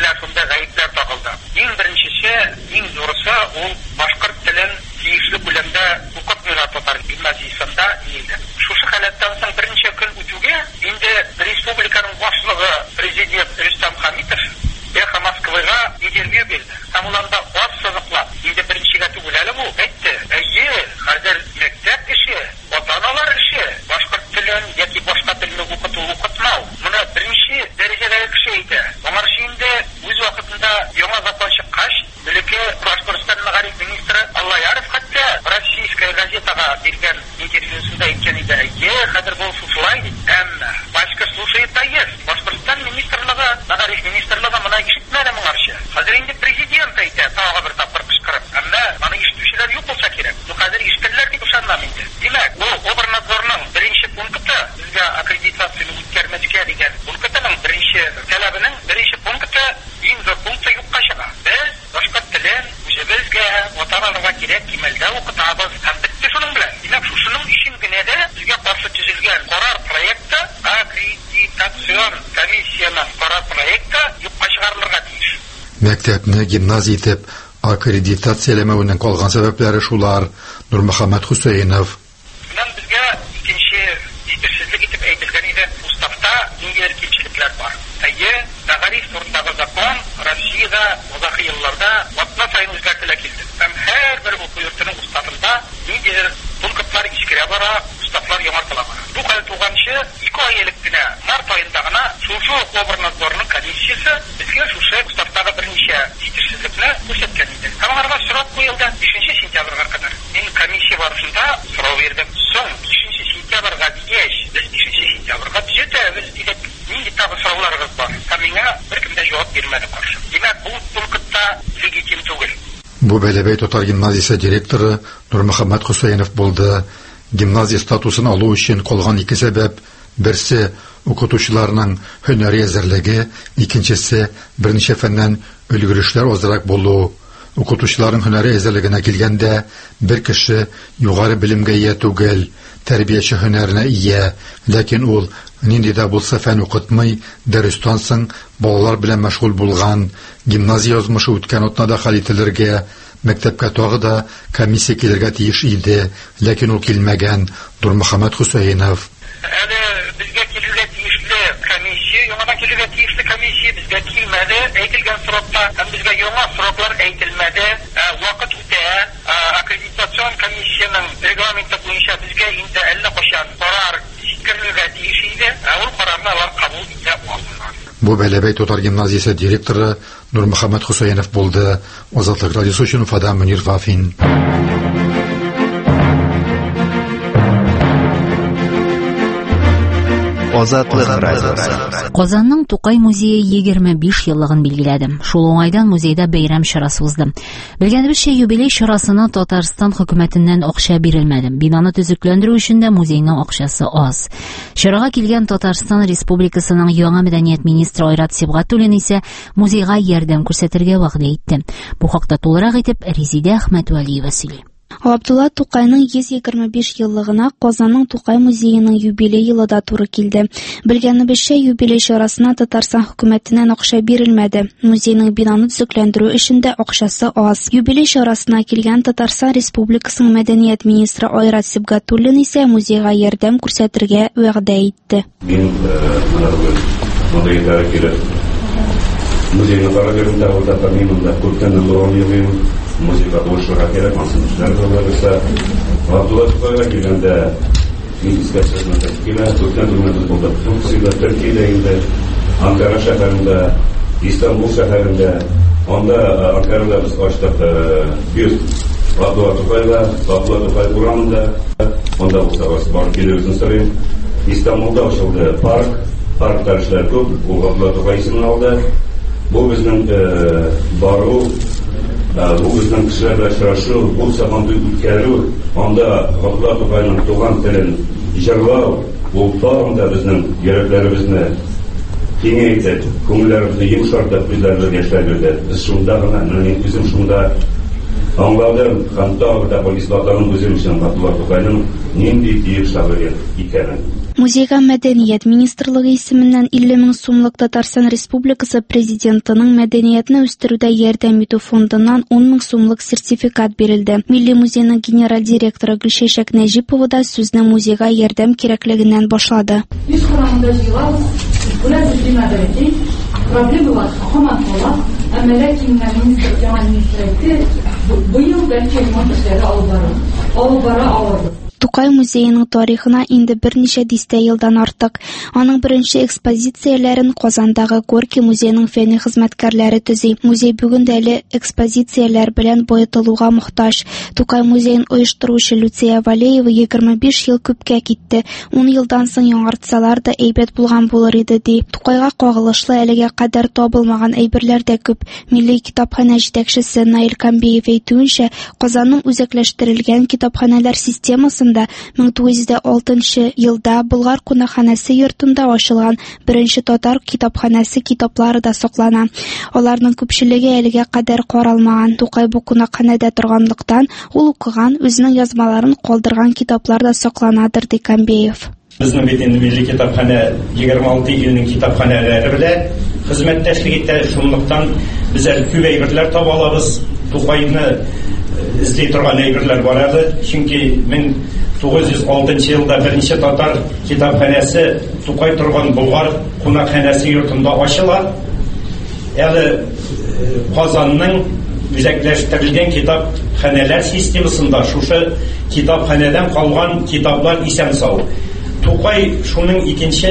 шунда гаепләр тагылды. Иң беренчесе, иң зурысы ул башкорт телен тиешле күләмдә укытмыйлар татар гимназиясендә инде. Шушы халаттан соң беренче көн үтүгә инде республиканың башлыгы президент Рөстәм Хәмитов Москвага интервью бирде. Тамуланда аз сызыклап, инде беренчегә түгел әле бу. Әйтте, әйе, хәзер мәктәп эше, ата-аналар эше, башкорт телен яки башка телне укытмау. Моны беренче дәрәҗәдәге кеше әйтә. Аңарчы инде үз вакытында яңа закон чыккач, Бүлеке Башкортстан мәгариф министры Аллаяров хәтта российская газетага биргән интервьюсында әйткән иде, әйе, хәзер бу шулай дип. Әмма башка слушает та есть. Башкортстан министрлыгы, мәгариф министрлыгы моны ишетмәде моңарчы. Хәзер инде президент әйтә, тагы бер тапкыр кычкырып. Әмма моны ишетүчеләр юк булса кирәк. Бу хәзер ишетәләр дип ышанмам инде. Димәк, бу Обернадзорның беренче пункты, безгә аккредитацияны үткәрмәскә дигән пунктының беренче талабының беренче пункты иң зур пункты юкка чыга. Без башкорт телен үзебезгә, ата-аналарга кирәк кимәлдә укытабыз. Һәм битте шуның белән. Димәк, шушының өчен генә дә безгә каршы төзелгән карар проекты, аккредитацион комиссияның карар проекты юкка чыгарылырга тиеш. Мәктәпне гимназия итеп аккредитацияләмәүнең калган сәбәпләре шулар. Нурмөхәммәд Хусейнов. Менә безгә икенче җитешсезлек итеп әйтелгән иде. Уставта ниндидер кимчелекләр бар. Әйе, мәгариф турындагы закон Россиядә узакы елларда атна саен үзгәртелә килде. Һәм һәрбер уку йортының уставында ниндидер пунктлар искерә бара, уставлар яңартыла бара. Бу хәл туганчы 2 ай элек кенә март аенда гына шушы Обернадзорның комиссиясе безгә шушы уставтагы берничә җитешсезлекне күрсәткән иде. Һәм аларга сорап куелды 5 сентябрьгә кадәр. Мин комиссия барышында сорау бирдем. Соң 5 сентябрьгә дигәч, без 5 сентябрьгә җитәбез дигән нинди тагы сорауларыгыз бар. Һәм миңа беркем дә җавап бирмәде каршы. Димәк, бу пунктта легитим түгел. Бу Бәләбәй татар гимназиясе директоры Нурмөхәммәд Хусейнов булды. Гимназия статусын алу өчен калган 2 сәбәп: берсе укытучыларның һөнәри әзерлеге, икенчесе берничә фәннән өлгерешләр азрак булу. Укытучыларның һөнәри әзерлегенә килгәндә, бер кеше югары белемгә ия түгел, тәрбияче һөнәренә ия, ләкин ул нинди дә булса фән укытмый, дәрестән соң балалар белән мәшгуль булган, гимназия язмышы үткән атнада хәл ителергә, мәктәпкә тагы да комиссия килергә тиеш иде, ләкин ул килмәгән. Нурмөхәммәд Хусейнов. Әле безгә килергә тиешле комиссия, яңадан килергә тиешле комиссия безгә килмәде, әйтелгән срокта, һәм безгә яңа сроклар әйтелмәде. Вакыт үтә, аккредитацион комиссияның регламенты буенча безгә инде әллә качан карар җиткерелергә тиеш иде, ул карарны алар кабул итә алмаган. Бу Бәләбәй татар гимназиясе директоры Нурмөхәммәд Хусейнов булды. Азатлык радиосы өчен Уфадан Мөнир Вафин. Казанның Тукай музее 25 еллыгын билгеләде. Шул уңайдан музейда бәйрәм чарасы узды. Белгәнебезчә, юбилей чарасына Татарстан хөкүмәтеннән акча бирелмәде. Бинаны төзекләндерү өчен дә музейның акчасы аз. Чарага килгән Татарстан Республикасының яңа мәдәният министры Айрат Сибгатуллин исә музейга ярдәм күрсәтергә вәгъдә итте. Бу хакта тулырак итеп Резидә Әхмәтвәлиева сөйли. Габдулла Тукайның 125 еллыгына Казанның Тукай музееның юбилей елы да туры килде. Белгәнебезчә, юбилей чарасына Татарстан хөкүмәтеннән акча бирелмәде. Музейның бинаны төзекләндерү өчен дә акчасы аз. Юбилей чарасына килгән Татарстан Республикасының мәдәният министры Айрат Сибгатуллин исә музейга ярдәм күрсәтергә вәгъдә итте. Музейный параграф да вот это мимо да культурный логин музейка больше ракета концентрация говорится Абдулла Тукайга медицинская центра культурный был Турцияда, Төркиядә, Анкара шәһәрендә, Истанбул шәһәрендә, анда Анкарада без ачтык бюст Абдулла Тукай урамында, анда булса бар килүзен сорыйм. Истанбулда ачылды парктар эшләр күп, ул Абдулла Тукай исемен алды. Бу безнең бару, бу безнең кешеләр белән очрашу, бу сабанды үткәрү, анда Абдулла Тукайның туган телен җырлау, бу тагында безнең йөрәкләребезне киңәйтеп, күңелләребезне йомшартып, күзләребезгә яшьләр бирде. Без шунда гына, үзем шунда Аңладым, һәм тағы да ислатының үзем өчен Габдулла Тукайның нинди тиеш шагыйрь икәнен. Музейга Мәдәният министрлыгы исеменнән 50 мең сумлык Татарстан Республикасы президентының мәдәниятне үстерүдә ярдәм итү фондыннан 10 мең сумлык сертификат бирелде. Милли музейның генераль директоры Гөлчәчәк Нәҗипова да сүзне музейга ярдәм кирәклегеннән башлады. Тукай музейының тарихына инде берничә дистә елдан артык. Аның беренче экспозицияләрен Казандагы Горький музейының фәнни хезмәткәрләре төзи. Музей бүген әле экспозицияләр белән боетылуга мохтаҗ. Тукай музейын оештыручы Люция Валеева 25 ел күпкә китте. 10 елдан соң яңартсалар да әйбәт булган булыр иде ди. Тукайга кагылышлы әлегә кадәр табылмаган әйберләр дә күп. Милли китапханә җитәкчесе Наил Камбиев әйтүенчә, Казанның үзәкләштерелгән китапханәләр системасын 1906 елда Болгар кунакханәсе йортында ачылган беренче татар китапханәсе китаплары да саклана. Аларның күпчелеге әлегә кадәр каралмаган. Тукай бу кунакханәдә торганлыктан ул укыган, үзенең язмаларын калдырган китаплар да сакланадыр ди Камбиев. Безнең бит инде милли китапханә 26 илнең китапханәләре белән хезмәттәшлек итә, шунлыктан без әле күп әйберләр таба алабыз. Тукайны эзли торган әйберләр бар иде, чөнки 1906 елда беренче татар китапханәсе Тукай торган Болгар кунакханәсе йортында ачыла. Әле Казанның үзәкләштерелгән китапханәләр системасында шушы китапханәдән калган китаплар исән сау. Тукай шуның икенче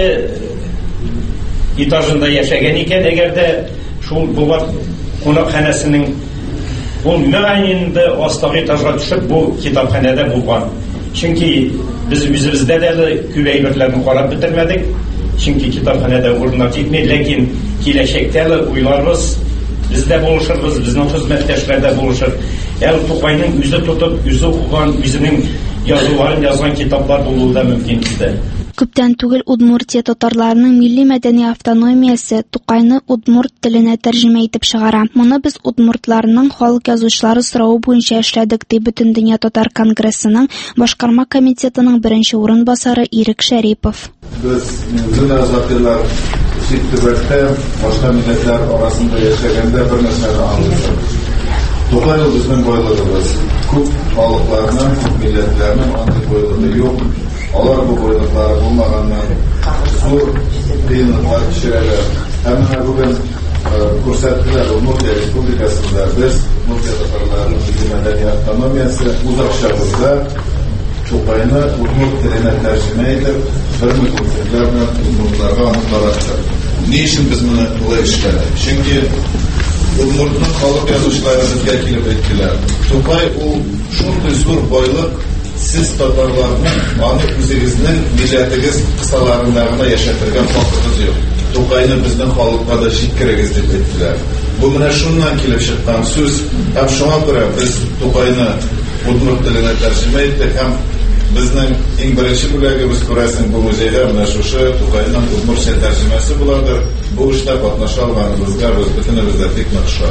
этажында яшәгән икән, әгәр дә шул Болгар кунакханәсенең ул мәгънәсендә астагы этажга төшеп бу китапханәдә булган. Чөнки без үзебездә дә күп әйберләрне карап бетермәдек. Чөнки китапханәдә урыннар җитмәде, ләкин киләчәктә уйларбыз, бездә булышырбыз, безнең хезмәттәшләр дә булышыр. Тукайның үзе тотып, үзе укыган, үзенең язуларын язган китаплар булуы да мөмкин иде. Күптән түгел Удмуртия татарларының милли мәдәни автономиясе Тукайны удмурт теленә тәрҗемә итеп чыгара. Моны без удмуртларның халык язучылары соравы буенча эшләдек ди Бөтендөнья татар конгрессының башкарма комитетының беренче урынбасары Ирек Шәрипов. Без миллионлы азатлар ситтебәктә башка милләтләр арасында яшәгәндә бер нәрсәне аңлыйбыз. Тукай безнең байлыгыбыз. Күп халыкларның, милләтләрнең андый байлыгы юк. Алар бу байлыклар булмаганнан зур кыенлыклар кичерәләр. Әмма бүген күрсәтүләр Удмуртия Республикасында без Удмуртия татарларының милли мәдәни автономиясе узак чагында Тукайны удмурт теленә тәрҗемә итеп, бер мөмкинлекләр белән удмуртларга аңлатты. Ни өчен без моны булай эшләдек? Чөнки удмуртның халык язучылары безгә килеп әйттеләр. Тукай ул шундый зур байлык, сез татарларның аны үзегезнең милләтегез кысаларында гына яшәтергән хакыгыз юк. Тукайны безнең халыкка да җиткерегез дип әйттеләр. Бу менә шуннан килеп чыккан сүз. Һәм шуңа күрә без Тукайны удмурт теленә тәрҗемә иттек һәм безнең иң беренче бүләгебез күрәсең бу музейда менә шушы Тукайның удмуртча тәрҗемәсе буладыр. Бу эштә катнаша алганыбызга без бөтенебез дә бик нык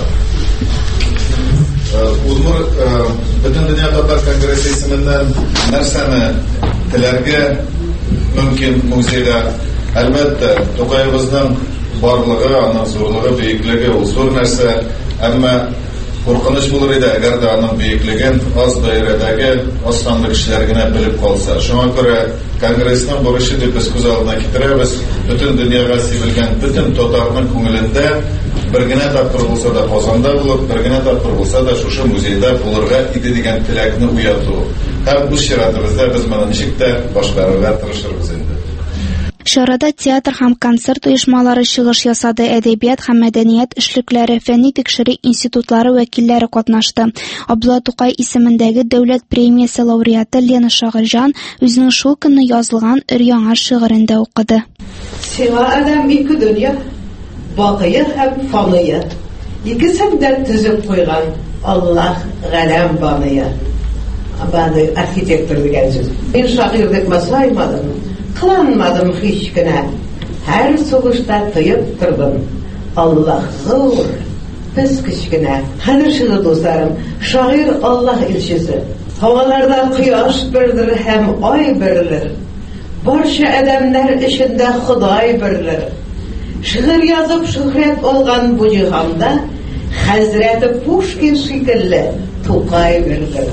Бөтендөнья татар конгрессы исеменнән нәрсәне теләргә мөмкин музейда? Әлбәттә, Тукайыбызның барлыгы, аның зурлыгы, бөеклеге ул зур нәрсә, әмма куркыныч булыр иде, әгәр дә аның бөеклеген аз даирәдәге аз санлы кешеләр генә белеп калса. Шуңа күрә конгрессның бурычы дип без күз алдына китерәбез. Бөтен дөньяга сибелгән бөтен татарның күңелендә бер генә тапкыр булса да Казанда булып, бер генә тапкыр булса да шушы музейда булырга иде дигән теләкне уяту. Һәм бу чиратыбызда без моны ничек тә башкарырга тырышырбыз инде. Чарада театр һәм концерт оешмалары чыгыш ясады, әдәбият һәм мәдәният эшлекләре, фәнни тикшерү институтлары вәкилләре катнашты. Абдулла Тукай исемендәге дәүләт премиясе лауреаты Лена Шагырҗан үзенең шул көнне язылган өр-яңа шигырен дә укыды. Сиңа адәм ике дөнья, бакыя һәм фаная. Икесен төзеп куйган Аллаһ галәм баныя. Баны архитектор дигән сүз. Мин шагыйрь дип масаймадым. Кыланмадым һич кенә. Һәр сугышта тыеп тордым. Аллаһ зур, Biz kişkine. Hadi dostlarım, şair Allah ilçisi. Havalarda kıyaş birdir hem ay birdir. Barcha adamlar içinde Xudoy birdir. Şiir yazıp şöhret olgan bu cihanda Hazreti Pushkin şekilli To'qay birdir.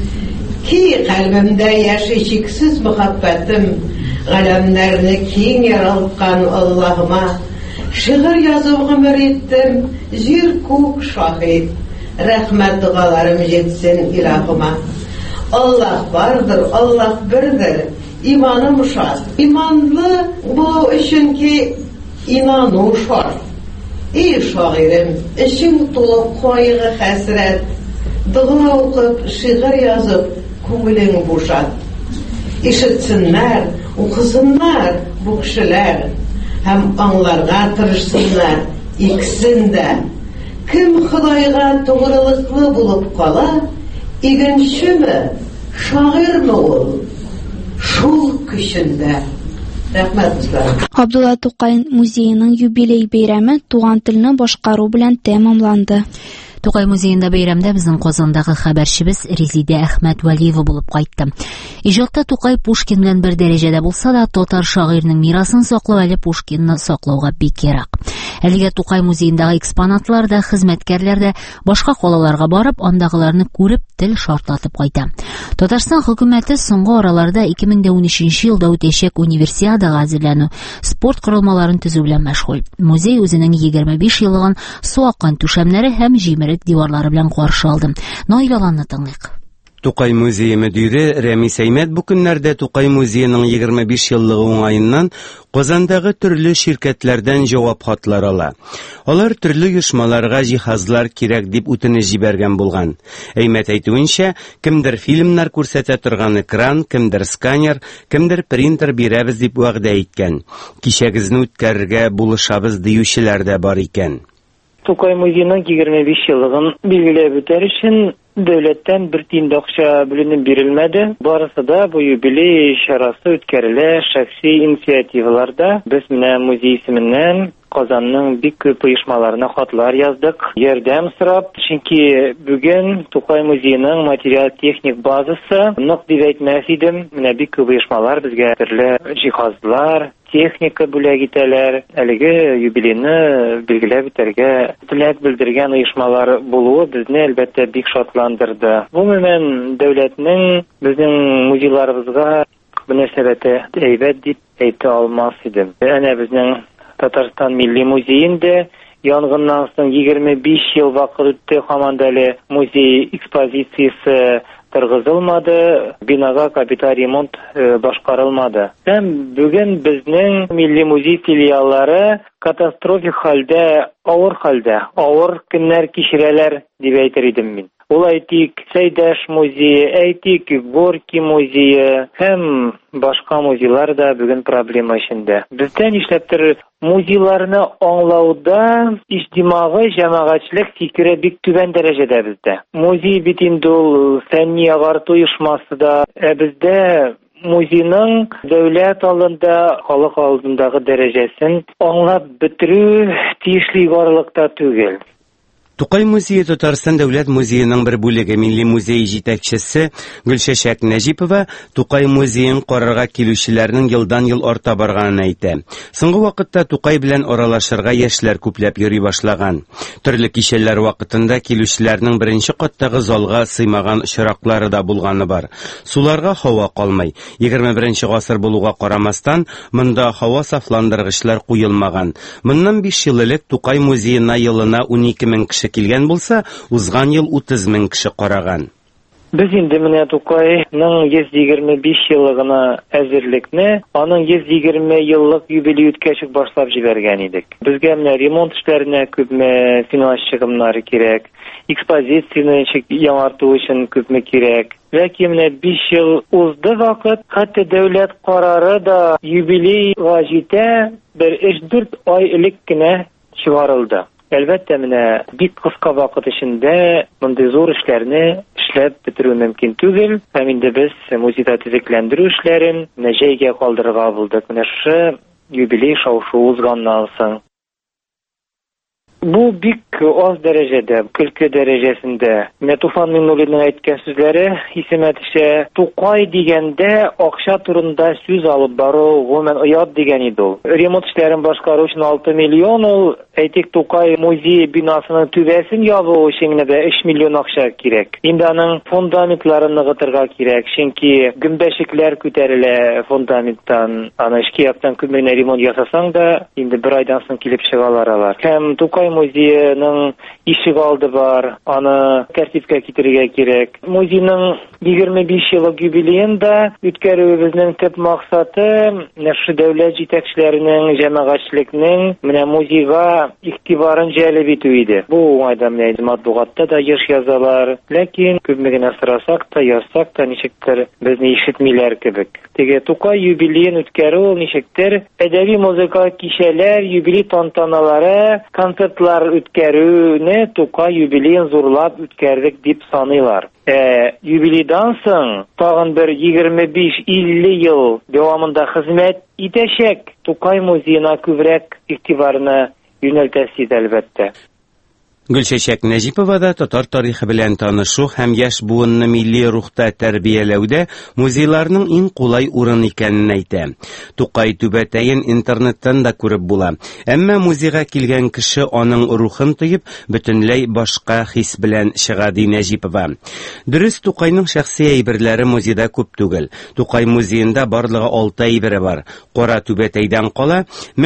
Ki kalbimde yaşı çeksiz muhabbetim, galemlerini keng yaraltkan Allah'ıma, şiir yazıp ömür ettim, zir kök şahit, rahmet dualarım jetsin ilahıma. Allah vardır, Allah birdir, imanım şart. İmanlı bu için ki inanı şart. Ey şairim, işin dolu koyuğu hasret, dua okup, şiir yazıp, ko'ngling boşat. İşitsinler, okusunlar bu kişiler, hem anlarga tırışsınlar, ikisinde. Kim Xudoyga to'g'riliqli bulup qala, iginchi mi, şair mi ol? Şul kişinde. Rahmet bizler. Abdullah To'qay muzeyining юбилей bayrami туган tilni boshqaruv bilan tamomlandi. To'qay muzeyində bayramda bizning Qozondagi xabarchimiz Rezida Ahmad Valiyeva bo'lib qaytdi. Ijodda To'qay Pushkin bilan bir darajada bo'lsa da, Totar shoirining mirosini saqlab, ali Pushkinni saqlauga bek kerak. Әлегә To'qay muzeyindagi eksponatlарда, xizmatkorlarda boshqa qolalarga borib, ondagılarni ko'rib, til shortlatib qayta. Tatarston hukumatı so'nggi oralarda 2013 yilda o'tashak universiadaga hazırlanu sport qurilmalarini tuzuv bilan mashg'ul. Muzey o'zining 25 yillig'in suv oqqan to'shamlari ham jimirik divorlari bilan qarshi oldi. Noilalarni tinglaylik. To'qay muzeyi müdiri Ramiz Aymat bu günlerde To'qay muzeyining 25 yıllığı oңайından Qozondagi turli şirketlerden cevap xatlar ala. Olar turli uyushmalarga jihazlar kerak deb o'tinish jibergan bo'lgan. Aymat aytуынча, kimdir filmlar ko'rsata turgan ekran, kimdir skaner, kimdir printer beramiz deb va'da aytgan. Kishagizni o'tkazirga bo'lishamiz deyuvchilar da bor ekan. To'qay muzeyining 25 yıllig'in belgilab o'tish uchun devletten bir tiyin de akça bölünüp verilmedi. Barısı da bu jubiley şarası ötkerilen şahsi inisiyativlarda biz muzey isiminden Qozonning bik köp uyushmalarına xatlar yazdık. Yordam sırap. Çünkü bugün To'qay muzeyining material texnik bazası nıq deb aytmas edim. Bik köp uyushmalar bizga turli jihozlar, texnika bo'lak etalar. Haligi yubileyni belgilab o'targa tilak bildirgan uyushmalar buluvi bizni albatta bik shotlandirdi. Umuman davlatning bizning muzeylarimizga bu munosabati aybat deb ayta olmas edim. Ana bizning Tatarston Milliy muzeyinde yong'indan so'ng 25 yil vaqt o'tdi, hamandali muzey ekspozitsiyasi turg'izilmadi, binoga kapital remont boshqarilmadi. Hem bugün bizning Milliy muzey filiallari katastrofik holda, og'ir kunlar kechiralar deb aytar edim men. Ol aytik Saydash muzeyi, aytik Gorki muzeyi hem başka muzeylar da bugün problema içinde. Bizden işleptir muzeylarını anlauda içtimai cemaatçilik fikri bik tüben derecede bizde. Muzey bitinde ol fenni agartı uyuşması da bizde muzeyning davlat alında, halk aldındagi derecesini anlap bitirүү tiyishli barlıkta tugel. To'qay muzeyi Tatarston davlat muzeyining bir bo'ligi Milliy muzey yetakchisi Gulshashak Najipova To'qay muzeyin qarorga keluvchilarning yildan yil orta borganini aytdi. So'nggi vaqtda To'qay bilan oralashirga yoshlar ko'plab yuri boshlagan. Turli kishilar vaqtida keluvchilarning birinchi qatdagi zalga siymagan ishroqlari da bo'lgani bor. Sularga havo qolmay, 21-asr bo'luga qaramasdan bunda havo saflandirgichlar qo'yilmagan. Bundan 5 yil ilk To'qay muzeyina yilina 12 ming kishi kelgan bo'lsa, o'zgan yil 30 ming kishi qaragan. Biz endi mana To'qayning 125 yilligini әзерлекне, аның 120 yillik юбилей o'tkazib boshlab jibergan edik. Bizga mana remont ishlarini ko'pmi finans chiqimlari kerak, ekspozitsiyani yanartу uchun ko'pmi kerak. Lekin mana 5 yil o'zdi vaqt, hatto davlat qarori da yubiley vajita bir 3-4 oy ilkgina chiqarildi. Albatta mana bik qisqa vaqt ichida bunday zo'r ishlarni ishlab bitirish mumkin tugil. Ham endi biz muzeyda tiziklantiruv ishlarini najaga qoldirgan bo'ldik. Mana shu yubiley shov-shuv o'zgandan so'ng. Бу бик аз дәрәҗәдә, көлке дәрәҗәсендә. Туфан Миңнуллинның әйткән сүзләре исемә төшә. Тукай дигәндә акча турында сүз алып бару гомумән оят дигән иде ул. Ремонт эшләрен башкару өчен 6 миллион ул, әйтик, Тукай музей бинасының түбәсен ябу өчен дә 3 миллион акча кирәк. Инде аның фундаментларын ныгытырга кирәк, чөнки гөмбәшекләр күтәрелә фундаменттан. Аны эшкә яктан күмәргә ремонт ясасаң да, инде бер айдан соң килеп чыгалар алар. Һәм Тукай музееның ишек алды бар, аны тәртипкә китерергә кирәк. Музейның 25 еллык юбилеенда үткәрүебезнең төп максаты нәшр дәүләт җитәкчеләренең, җәмәгатьчелекнең менә музейга игътибарын җәлеп итү иде. Бу уңайдан менә матбугатта да еш язалар, ләкин күпме генә сорасак та, язсак та ничектер безне ишетмиләр кебек. Теге Тукай юбилеен үткәрү ничектер әдәби музыка кичәләр, юбилей тантаналары, концертлар үткәрүне Тукай юбилеен зурлап үткәрдек дип саныйлар. Юбилейдан соң тагын бер 25-50 ел дәвамында хезмәт итәчәк Тукай музеена күбрәк игътибарны юнәлтәсе иде, әлбәттә. Гөлчәчәк Нәҗипова да татар тарихы белән танышу һәм яшь буынны милли рухта тәрбияләүдә музейларның иң кулай урын икәнен әйтә. Тукай түбәтәен интернеттан да күреп була. Әмма музейга килгән кеше аның рухын тоеп, бөтенләй башка хис белән чыга ди Нәҗипова. Дөрес, Тукайның шәхси әйберләре музейда күп түгел. Тукай музеенда барлыгы 6 әйбере бар. Кара түбәтәйдән кала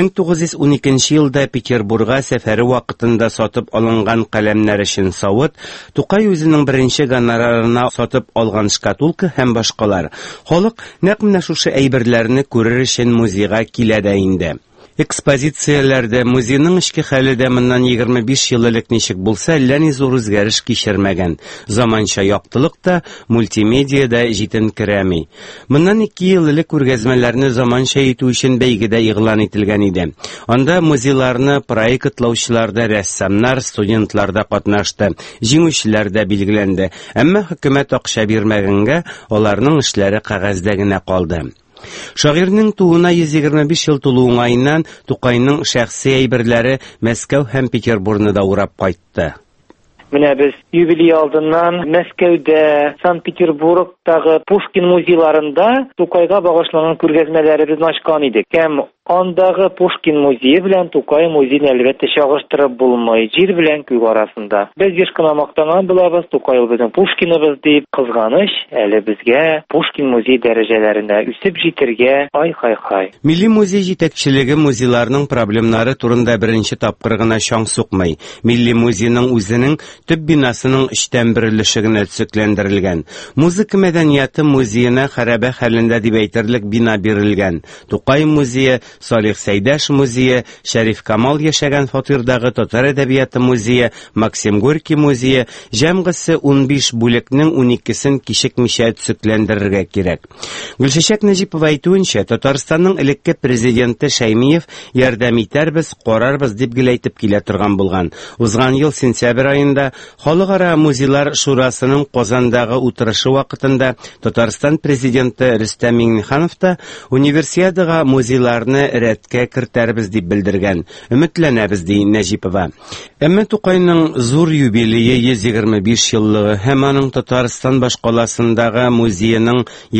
1912 елда Петербургга сәфәре вакытында сатып алынган каләмнәр өчен савыт, Тукай үзенең беренче гонорарына сатып алган шкатулка һәм башкалар. Халык нәкъ менә шушы әйберләрне күрер өчен музейга килә дә инде. Экспозицияләрдә музейның эчке хәле дә моннан 25 ел элек ничек булса, әллә ни зур үзгәреш кичермәгән. Заманча яктылык та, мультимедиада җитенкерәми. Моннан 2 ел элек күргәзмәләрне заманча итү өчен бәйгедә игълан ителгән иде. Анда музейларны проектлаучылар да, рәссамнар, студентлар да катнашты. Җиңүчеләр дә билгеләнде. Әмма хөкүмәт акча бирмәгәнгә, аларның эшләре кәгазьдә генә калды. Шагыйрьнең туына 125 ел тулуыннан Тукайның шәхси әйберләре Мәскәү һәм Петербургны да урап кайтты. Менә без юбилей алдыннан Мәскәүдә, Санкт-Петербургтагы Пушкин музейларында Тукайга багышланган күргәзмәләребезне ачкан идек. Һәм андагы Пушкин музее белән Тукай музеен әлбәттә чагыштырып булмый, җир белән күк арасында. Без еш кына мактанган булабыз, Тукай безнең Пушкиныбыз дип, кызганыч, әле безгә Пушкин музей дәрәҗәләренә үсеп җитәргә ай-хай-хай. Милли музей җитәкчелеге музейларның проблемнары турында беренче тапкыр гына чаң сукмый. Милли музейның үзенең төп бинасының эчтән берилеше генә төзекләндерелгән. Музыка мәдәнияты музеена хәрабә хәлендә дип әйтерлек бина бирелгән. Тукай музее, Салих Сәйдәш музее, Шәриф Камал яшәгән фатирдагы татар әдәбияты музее, Максим Горький музее, җәмгысе 15 бүлекнең 12-сен кичекмичә төзекләндерергә кирәк. Гөлчәчәк Нәҗипова әйтүенчә, Татарстанның элекке президенты Шәймиев ярдәм итәрбез, карарбыз дип геләйтеп килә торган булган. Узган ел сентябрь ayında Халыкара музейлар шурасының Казандагы утырышы вакытында Татарстан президенты Рөстәм Миңнеханов та универсиадага музейларны рәткә кертәрбез дип белдергән. Өметләнәбез ди Нәҗипова. Әмма Тукайның зур юбилее 125 еллыгы һәм аның Татарстан башкаласындагы музееның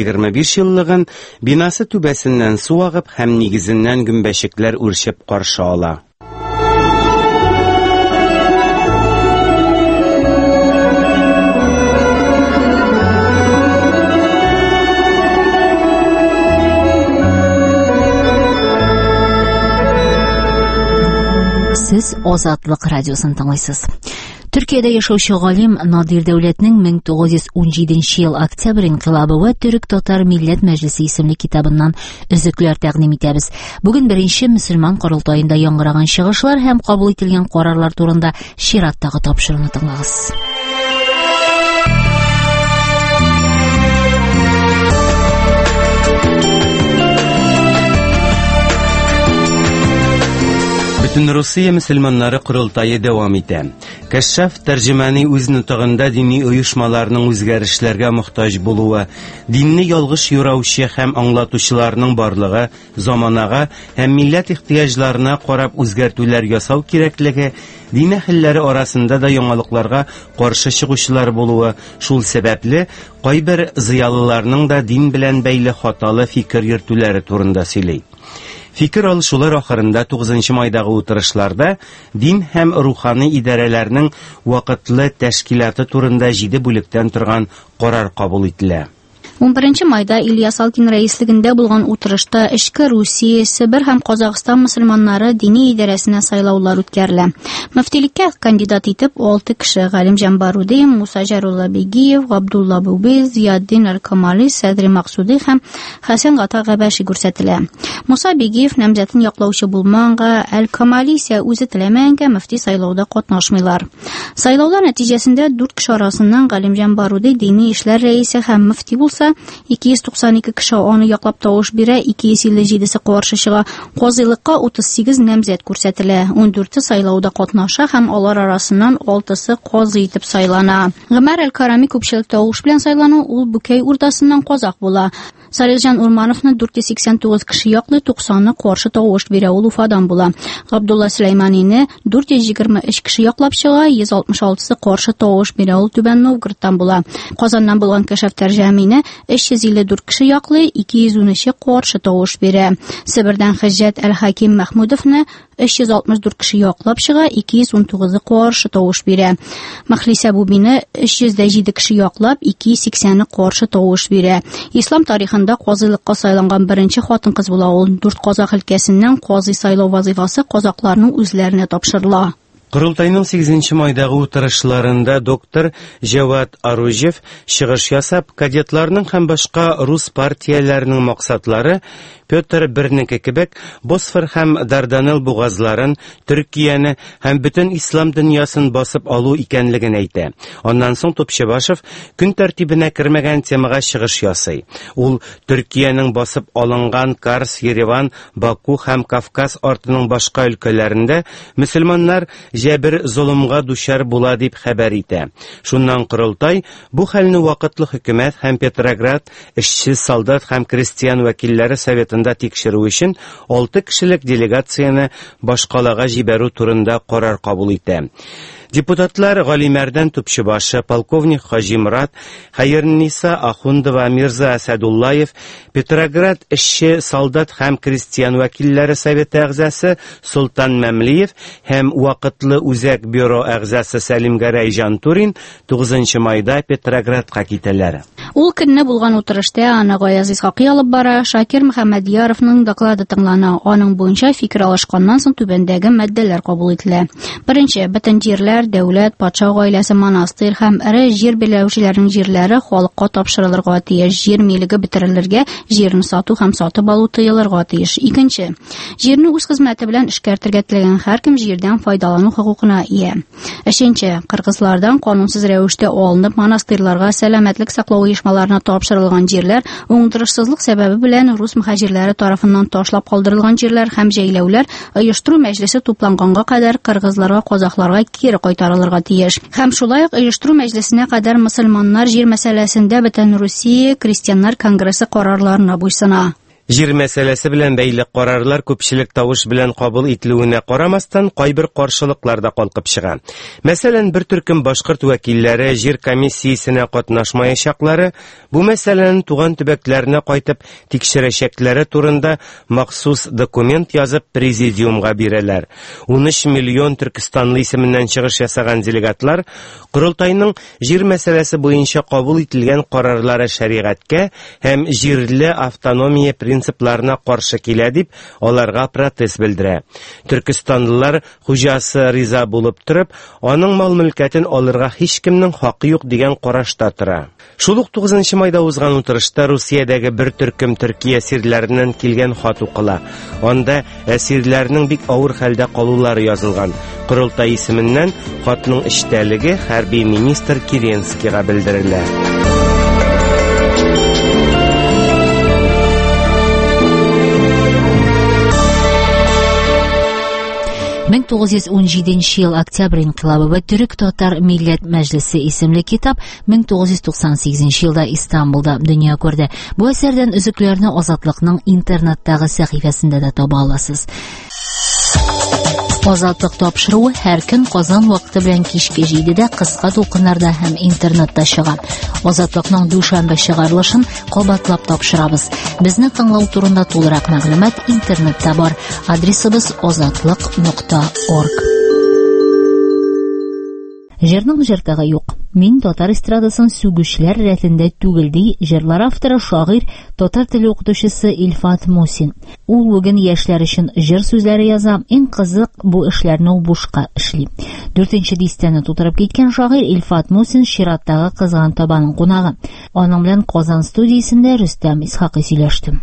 25 еллыгын бинасы түбәсеннән су агып һәм нигезеннән гөмбәшекләр үрчеп каршы ала. Сез Азатлык радиосын тыңлайсыз. Төркиядә яшәүче галим Надир Дәүләтнең 1917 ел октябрь инкыйлабы ва Төрек-Татар Милләт Мәҗлесе исемле китабыннан өзекләр тәкъдим итәбез. Бүген беренче мөселман корылтаенда яңгыраган чыгышлар һәм кабул ителгән карарлар турында чираттагы тапшыруны тыңлагыз. Бөтен Русия мөселманнары курултайы дәвам итә. Кәшшаф тәрҗемәни үз нутыгында дини оешмаларның үзгәрешләргә мохтаҗ булуы, динне ялгыш юраучы һәм аңлатучыларның барлыгы, заманага һәм милләт ихтыяҗларына карап үзгәртүләр ясау кирәклеге, дин әһелләре арасында да яңалыкларга каршы чыгучылар булуы, шул сәбәпле кайбер зыялыларның да дин белән бәйле хаталы фикер йөртүләре турында сөйли. Фикер алышулар ахырында 9 майдагы утырышларда дин һәм рухани идарәләрнең вакытлы тәшкилаты турында 7 бүлектән торган карар кабул ителә. 11 майда Илья Салкин рәислегендә булган утырышта Эчке Русия, Себер һәм Казакстан мөселманнары дини идарәсенә сайлаулар үткәрелә. Мөфтилеккә кандидат итеп 6 кеше: Галимҗан Баруди, Муса Җарулла Бегиев, Габдулла Бубей, Зияддин Аль-Камали, Садри Максуди һәм Хәсән Гата Габаши күрсәтелә. Муса Бегиев намзәтен яклаучы булмаганга, Аль-Камали исә үзе теләмәгәнгә мөфти сайлауда катнашмыйлар. Сайлаулар нәтиҗәсендә 4 кеше арасыннан Галимҗан Баруди дини эшләр рәисе һәм мөфти булса, 292 кеше аны яклап тавыш бирә, 257-се каршы чыга. Казыйлыкка 38 намзәт күрсәтелә. 14 сайлауда катнаша һәм алар арасыннан 6-сы казый итеп сайлана. Гомәр Әл-Карами күпчелек тавыш белән сайлану, ул Бүкәй уртасыннан казак була. Салихҗан Урмановны 489 кеше яклый, 90-ны каршы тавыш бирә, ул Уфадан була. Габдулла Сөләйманине 423 кеше яклап чыга, 166-сы каршы тавыш бирә, ул Түбән Новгородтан була. Казаннан булган Кәшәф Тәрҗәмине 354 кеше яклый, 213 каршы тавыш бирә. Себердән Хәҗҗәт Әл-Хаким Мәхмүдовны 364 кеше яклап чыга, 219 каршы тавыш бирә. Мәхлисә Бубине 307 кеше яклап, 280 каршы тавыш бирә. Ислам тарихында казыйлыкка сайланган беренче хатын-кыз була ул. 4 Казак өлкәсеннән казый сайлау вазифасы казакларның үзләренә тапшырыла. Курултайның 8 майдагы утырышларында доктор Җавад Аружев чыгыш ясап, кадетларның һәм башка рус партияләренең максатлары Петр Бернеке кебек Босфор һәм Дарданелл бугазларын, Төркияне һәм бөтен ислам дөньясын басып алу икәнлеген әйтә. Аннан соң Топчыбашев көн тәртибенә кермәгән темага чыгыш ясый. Ул Төркиянең басып алынган Карс, Ереван, Баку һәм Кавказ артының башка өлкәләрендә мөселманнар җәбер золымга дучар була дип хәбәр итә. Шуннан Курултай бу хәлне вакытлы хөкүмәт һәм Петроград эшче, солдат һәм крестьян вәкилләре советында тикшерү өчен 6 кешелек делегацияне башкалага җибәрү турында карар кабул итә. Депутатлар Галимәрдән Тупчыбашы, полковник Хаҗи Мурат, Хәерниса Ахундова, Мирза Асадуллаев, Петроград эшче, солдат һәм крестьян вәкилләре советы әгъзасы Султан Мәмлиев һәм вакытлы үзәк бюро әгъзасы Сәлим Гәрәй Жантурин 9 майда Петроградка китәләр. Ул көнне булган утырышта аны Гаяз Исхакый алып бара, Шакир Мөхәммәдияровның доклады тыңлана. Аның буенча фикер алышканнан соң түбәндәге маддәләр кабул ителә. Беренче, бөтен җирләр, дәүләт, патша гаиләсе, монастырь һәм эре җир биләүчеләрнең җирләре халыкка тапшырылырга тиеш. Җир милеге бетерелергә, җирне сату һәм сатып алу тыелырга тиеш. Икенче, җирне үз хезмәте белән эшкәртергә теләгән һәркем җирдән файдалану хокукына ия. Өченче, кыргызлардан канунсыз рәвештә алынып монастырьларга, сәламәтлек саклау оешмаларына тапшырылган җирләр, уңдырышсызлык сәбәбе белән рус мөхаҗирләре тарафыннан ташлап калдырылган җирләр һәм җәйләүләр оештыру мәҗлесе тупланганга кадәр кыргызларга, казакларга кире кайтарылырга тиеш. Һәм шулай ук оештыру мәҗлесенә кадәр мөселманнар җир мәсьәләсендә Бөтен Русия крестьяннар конгрессы карарларына буйсына. Җир мәсьәләсе белән бәйле карарлар күпчелек тавыш белән кабул ителүенә карамастан кайбер каршылыклар да калкып чыга. Мәсәлән, бер төркем башкорт вәкилләре җир комиссиясенә катнашмаячаклары, бу мәсьәләне туган төбәкләренә кайтып тикшерәчәкләре турында махсус документ язып президиумга бирәләр. 13 миллион Төркстанлы исеменнән чыгыш ясаган делегатлар Курултайның җир мәсьәләсе буенча кабул ителгән карарлары шәригатькә һәм җирле автономия принципларына каршы килә дип, аларга протест белдерә. Төркстанлылар хуҗасы риза булып торып, аның мал-мөлкәтен алырга һичкемнең хакы юк дигән карашта тора. Шул ук 9 майда узган утырышта Русиядәге бер төркем Төркия әсирләреннән килгән хат укыла. Анда әсирләрнең бик авыр хәлдә калулары язылган. Курултай исеменнән хатның эчтәлеге хәрби министр Керенскийга белдерелә. 1917 ел Октябрь инкыйлабы ва Төрек-Татар Милләт Мәҗлесе исемле китап 1998 елда Истанбулда дөнья күрде. Бу әсәрдән өзекләрне Азатлыкның интернеттагы сәхифәсендә дә таба аласыз. Азатлык тапшыруы һәр көн Казан вакыты белән кичке 7дә кыска тулкыннарда һәм интернетта чыга. Азатлыкның дүшәмбе чыгарылышын кабатлап тапшырабыз. Безне тыңлау турында тулырак мәгълүмат интернетта бар. Адресыбыз azatlyk.org. Җырның җыртыгы юк. Мин татар эстрадасын сүгүчләр рәтендә түгел ди җырлар авторы, шагыйрь, татар теле укытучысы Илфат Мусин. Ул бүген яшьләр өчен җыр сүзләре яза, иң кызык бу эшләрне ул бушка эшли. 4нче дистәне тутырып киткән шагыйрь Илфат Мусин чираттагы кызган табаның кунагы. Аның белән Казан студиясендә Рөстәм Исхакый сөйләште.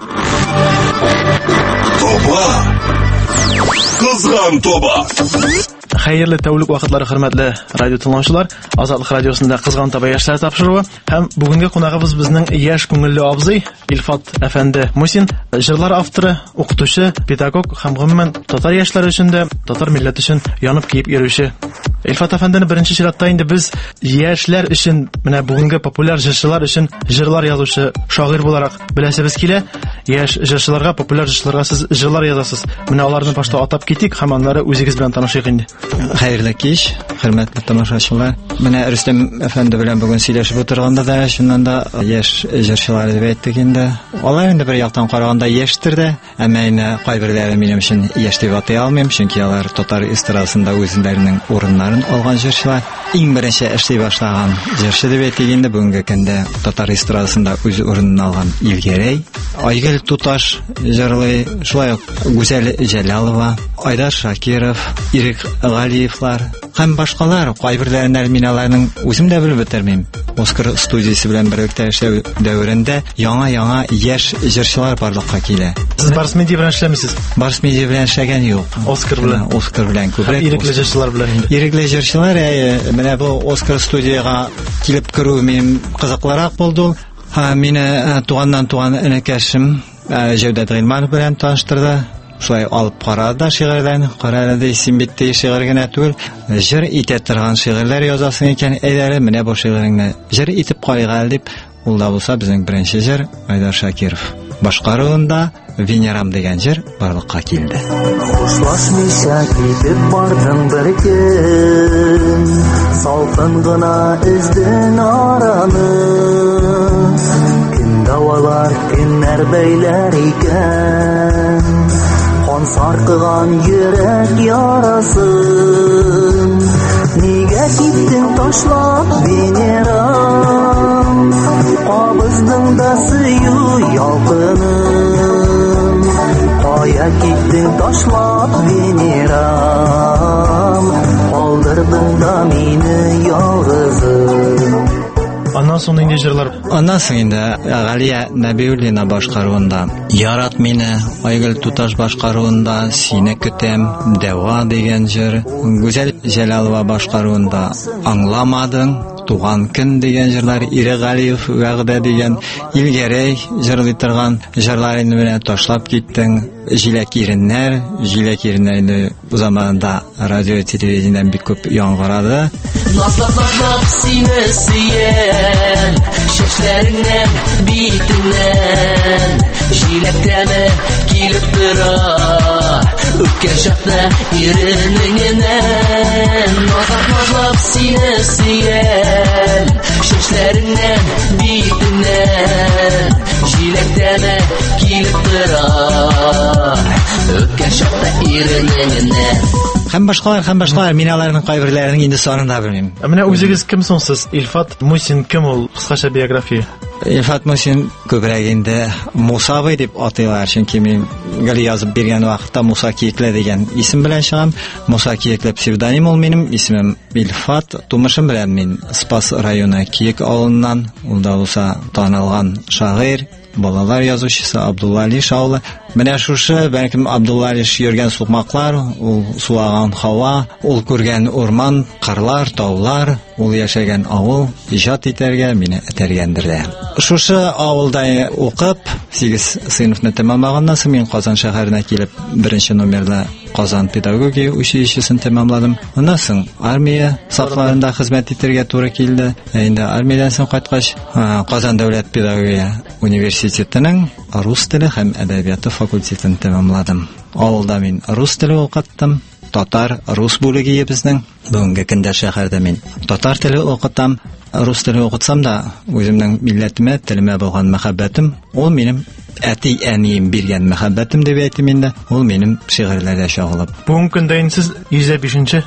Кызган тоба. Хәерле тәүлек вакытлары, хөрмәтле радио тыңлаучылар. Азатлык радиосында Кызган таба яшьләр тапшыруы һәм бүгенге кунагыбыз безнең яшь күңелле абзый Илфат әфәнде Мусин, җырлар авторы, укытучы, педагог һәм гомумән татар яшьләре өчен дә, татар милләте өчен янып киеп йөрүче. Илфат әфәндене беренче чиратта инде без яшьләр өчен, менә бүгенге популяр җырчылар өчен җырлар язучы шагыйрь буларак беләсебез килә. Яшь җырчыларга, популяр җырчыларга сез җырлар язасыз. Менә аларны башта атап китик һәм аннары үзегез белән танышыйк инде. Хәерле кич, хөрмәтле тамашачылар. Менә Рөстәм әфәнде белән бүген сөйләшеп утырганда да, шуннан да яшь җырчылар дип әйттек инде. Алар инде бер яктан караганда яшьтер дә, әмма инде кайберләре минем өчен яшь дип атай алмыйм, чөнки алар татар эстрадасында үзләренең урыннарын алган җырчылар. Иң беренче эшли башлаган җырчы дип әйтик инде бүгенге көндә татар эстрадасында үз урынын алган Илгәрәй, Айгөл Туташ җырлый, шулай ук Гүзәл Җәлалова, Айдар Шакиров, Ирек Галиевлар һәм башкалар. Кайберләренә мин аларның үзем дә белеп бетермим. Оскар студиясе белән берлектә эшләү дәверендә яңа яшь җырчылар барлыкка килә. Сез Барс Медиа белән эшләмисез? Барс Медиа белән эшләгән юк. Оскар белән күбрәк. Ирекле җырчылар белән инде. Ирекле җырчылар, менә бу Оскар студияга килеп керү минем кызыклырак булды. Мине туган энекәшем Җәүдәт Гыйльманов белән таныштырды. Шулай алып карады шигырьләрне. Карады, син бит шигырь генә түгел, җыр итә торган шигырьләр язасың икән, әйдәре менә бу шигырьне җыр итеп карыйга дип, ул да булса безнең беренче җыр Айдар Шакиров башкаруында Венерам дигән җыр барлыкка килде. Хушлашмыйча китеп бардың бер көн, салкын гына эздең араны. Көн давалар, көннәр бәйләр икән, қан саркыган йөрәк ярасын. Нигә киттең ташлап Венерам, кабыздың да сөю ялкынын. Кая киттең ташлап Венерам, калдырдың да мине ялгызым. Аннан соң инде җырлар. Аннан соң инде Галия Нәбиуллина башкаруында Ярат мине, Айгөл Туташ башкаруында Сине көтәм, Дәва дигән җыр, Гүзәл Җәлалова башкаруында Аңламадың, Туган көн дигән җырлар, Ирек Галиев вәгъдә дигән, Илгәрәй җырлый торган җырларын менә ташлап киттең. Җиләк иреннәре заманында радио телевидениедән бик күп яңгырады. Наслап сине сөям, чәчләреңнән, битеңнән, җиләктәме килеп тора, үпкән чакта иренеңнән. Наслап сине сөям, чәчләреңнән, битеңнән, җиләктәме килеп тора, үпкән чакта иренеңнән. Һәм башкалар, мин аларның кайберләренең инде санын да белмим. Менә үзегез кем соң сез? Илфат Мусин кем ул? Кыскача биография. Илфат Мусин күбрәк инде Мусабый дип атыйлар, чөнки мин гел язып биргән вакытта Муса Киекле дигән исем белән чыгам. Муса Киекле псевдоним ул минем, исемем Илфат. Тумышым белән мин Спас районы Киек авылыннан, ул да булса танылган шагыйрь, балалар язучысы Абдулла Али Шаулы. Менә шушы бәлкем Абдулла Алиш йөргән сукмаклар, ул сулаган һава, ул күргән урман, кырлар, таулар, ул яшәгән авыл иҗат итәргә мине этәргәндер дә. Шушы авылда укып, 8 сыйныфны тәмамлаганнан соң мин Казан шәһәренә килеп, 1 номерлы Казан педагогия училищесын тәмамладым. Аннан соң армия сафларында хезмәт итәргә туры килде. Инде армиядан соң кайткач, Казан дәүләт педагогия университетының рус теле һәм әдәбияты факультетын тәмамладым. Авылда мин рус теле укыттым. Татар рус бүлеге безнең. Бүгенге көндә шәһәрдә мин татар теле укытам. Рус теле укытсам да, үземнең милләтемә, телемә булган мәхәббәтем, ул минем әти-әнием биргән мәхәббәтем дип әйтим инде. Ул минем шигырьләрдә чагылып. Бүгенге көндә сез 105-нче,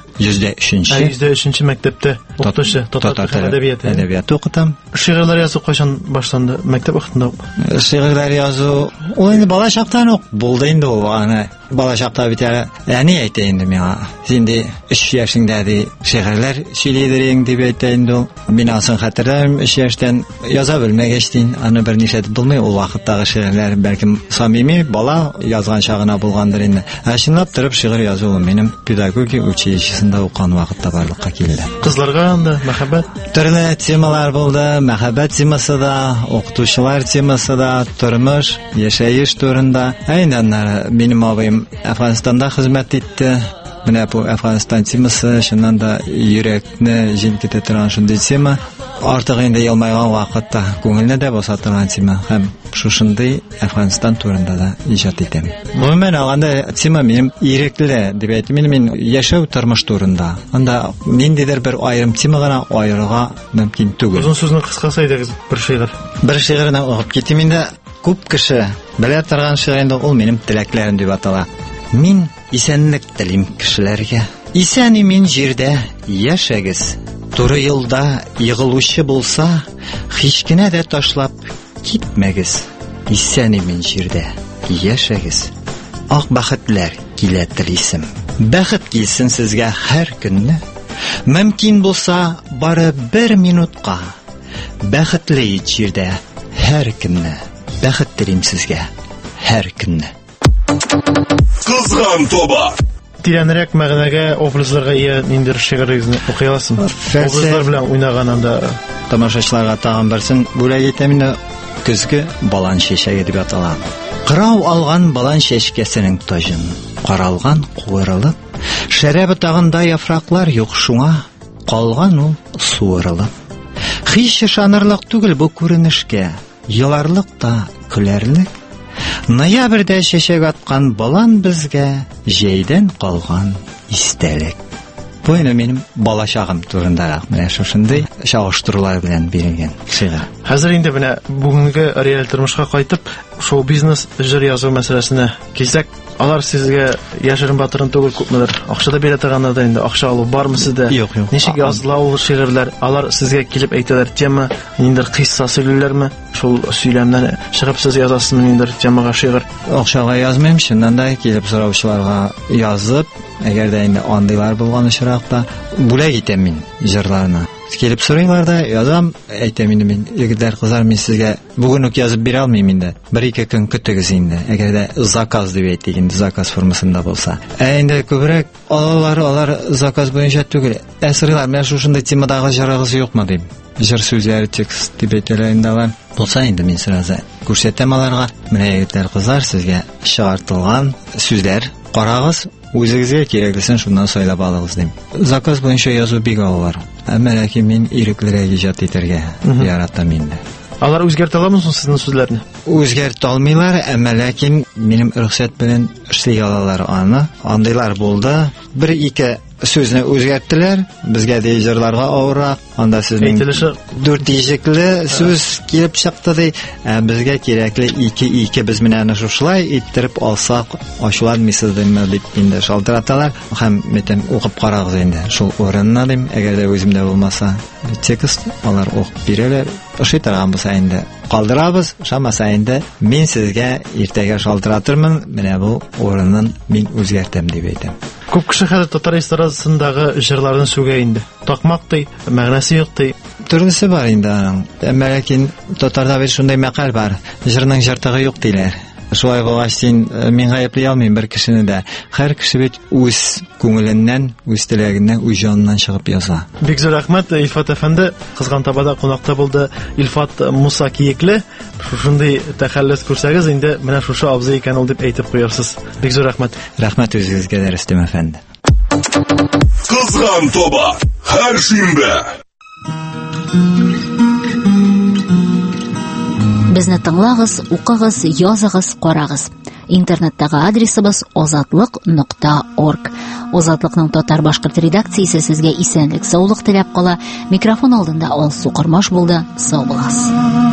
103-нче мәктәптә укытучы, татар теле әдәбияты укытам. Шигырьләр язу кайчан башланды? Мәктәп вакытында? Шигырьләр язу ул инде бала чактан ук булды инде ул. Аны бала чакта бит әни әйтә инде миңа. Инде 3 яшеңдә ди шигырьләр сөйләйдерең дип әйтә инде ул. Мин асын хәтерләм 3 яшьтән яза белмәгәч дин, аны берничә булмый ул вакыттагы шигырьләр бәлкем самими бала язган чагына булгандыр инде. Чынлап торып шигырь язу минем педагогия училищесында укыган вакытта барлыкка килде. Кызларга анда мәхәббәт төрле темалар булды. Мәхәббәт темасы да, укытучылар темасы да, тормыш, яшәеш турында. Әйнән минем абыем Әфганстанда хезмәт итте. Менә бу Әфганстан темасы шуннан да йөрәкне җилкетә торган шундый тема. Артык инде елмайган вакытта күңелне дә баса торган тема һәм шушындый Әфганстан турында да иҗат итәм. Гомумән алганда тема минем ирекле дип әйтим. Мин яшәү тормыш турында. Анда ниндидер бер аерым тема гына аерырга мөмкин түгел. Узын сүзне кыскасы әйтегез, бер шигырь. Бер шигырьне укып китим инде. Күп кеше белә торган шигырь инде ул минем теләкләрем дип атала. Мин исәнлек телим кешеләргә. Исән мин җирдә яшәгез. Туры елда егылучы булса, һич кенә дә ташлап китмәгез. Исән мин җирдә яшәгез. Ак бәхетләр килә телисем. Бәхет килсен сезгә һәр көнне. Мөмкин булса, бары 1 минутка. Бәхетле җирдә һәр көнне. Бәхет телим сезгә һәр көнне. Кызган тоба. Тирәнрәк мәгънәгә, образларга ия ниндидер шигырьгезне укый аласызмы? Образлар белән уйнаган анда тамашачыларга тагын берсен бүләк итәм инде. Көзге балан чәчәге дип атала. Кырау алган балан чәчкәсенең тажын, каралган куырылып, шәрәбе тагында яфраклар юк шуңа, калган ул суырылып. Һич ышанырлык түгел бу күренешкә, еларлык та көләрлек. Ноябрьдә чәчәк аткан балан безгә җәйдән калган истәлек. Бу минем бала чагым турында менә шушындый чагыштырулар белән бирелгән шигырь. Хәзер инде менә бүгенге реаль тормышка кайтып, шоу бизнес җыр язу мәсьәләсенә килсәк, алар сезгә яшерен батырын түгел күпмедер акчада бирә торганнар да инде акча алу бармы сездә? Юк. Ничек язылау шигырьләр? Алар сезгә килеп әйтәләр, тема ниндидер кыйсса сөйлиләрме? Шул сөйләмнән чыгып сез язасызмы ниндидер темага шигырь? Акчага язмыйм, шуннан да килеп сораучыларга язып, әгәр дә инде андыйлар булган очракта бүләк итәм мин җырларны. Килеп сорыйлар да язам, әйтәм инде мин, егетләр, кызлар, мин сезгә бүген үк язып бирә алмыйм инде. 1-2 көн көтегез инде. Әгәр дә заказ дип әйтик инде, заказ формасында булса. Инде күбрәк алар заказ буенча түгел. Сорыйлар, менә шушында темадагы җырыгыз юкмы дип. Җыр сүзләре текст дип әйтәләр инде алар. Булса инде мин сразу күрсәтәм аларга. Менә егетләр, кызлар, сезгә чыгартылган сүзләр карагыз. Үзегезгә кирәклесен шуннан сайлап алыгыз дим. Заказ буенча язу бик авыр. Әмма ләкин мин иреклерәк иҗат итәргә яратам инде. Алар үзгәртә аламы сезнең сүзләрне? Үзгәртә алмыйлар, әмма ләкин минем рөхсәт белән эшли алалар аны. Андыйлар булды. 1-2 сүзне үзгәрттеләр. Безгә дә җырларга авыррак. Анда сезнең 4 тижекле сүз килеп чыкты ди. Безгә кирәкле 2-2 без менә шушылай иттереп алсак ачуланмыйсызмы дип инде шалтыраталар. Һәм метем укып карагыз инде. Шул урынна дим, әгәр дә үземдә булмаса, текст алар укып бирәләр. Ошый торган булса инде калдырабыз, шамаса инде мин сезгә иртәгә шалтыратырмын. Менә бу урынын мин үзгәртәм дип әйтәм. Күп кеше хәзер татар эстрадасындагы җырларны сүгә инде. Такмак ди, мәгънәсе юк ди. Төрлесе бар инде аның. Әмма ләкин татарда бер шундый мәкаль бар. Җырның җыртыгы юк диләр. Шулай булгач, мин гаеплей алмыйм бер кешене дә. Һәр кеше бит үз күңеленнән, үз теләгеннән, үз җаныннан чыгып яза. Бик зур рәхмәт, Илфат әфәнде. Кызган табада кунакта булды Илфат Муса Киекле. Шушындый тәхәллүс күрсәгез, инде менә шушы абзый икән ул дип әйтеп куярсыз. Бик зур рәхмәт. Рәхмәт үзегезгә дә, Рөстәм әфәнде. Кызган таба һәр шимбә. Безне тыңлагыз, укыгыз, языгыз, карагыз. Интернеттагы адресыбыз озатлык.org. Озатлыкның татар-башкорт редакциясе сезгә исәнлек, саулык теләп кала. Микрофон алдында Алсу Кормаш булды. Сау булыгыз.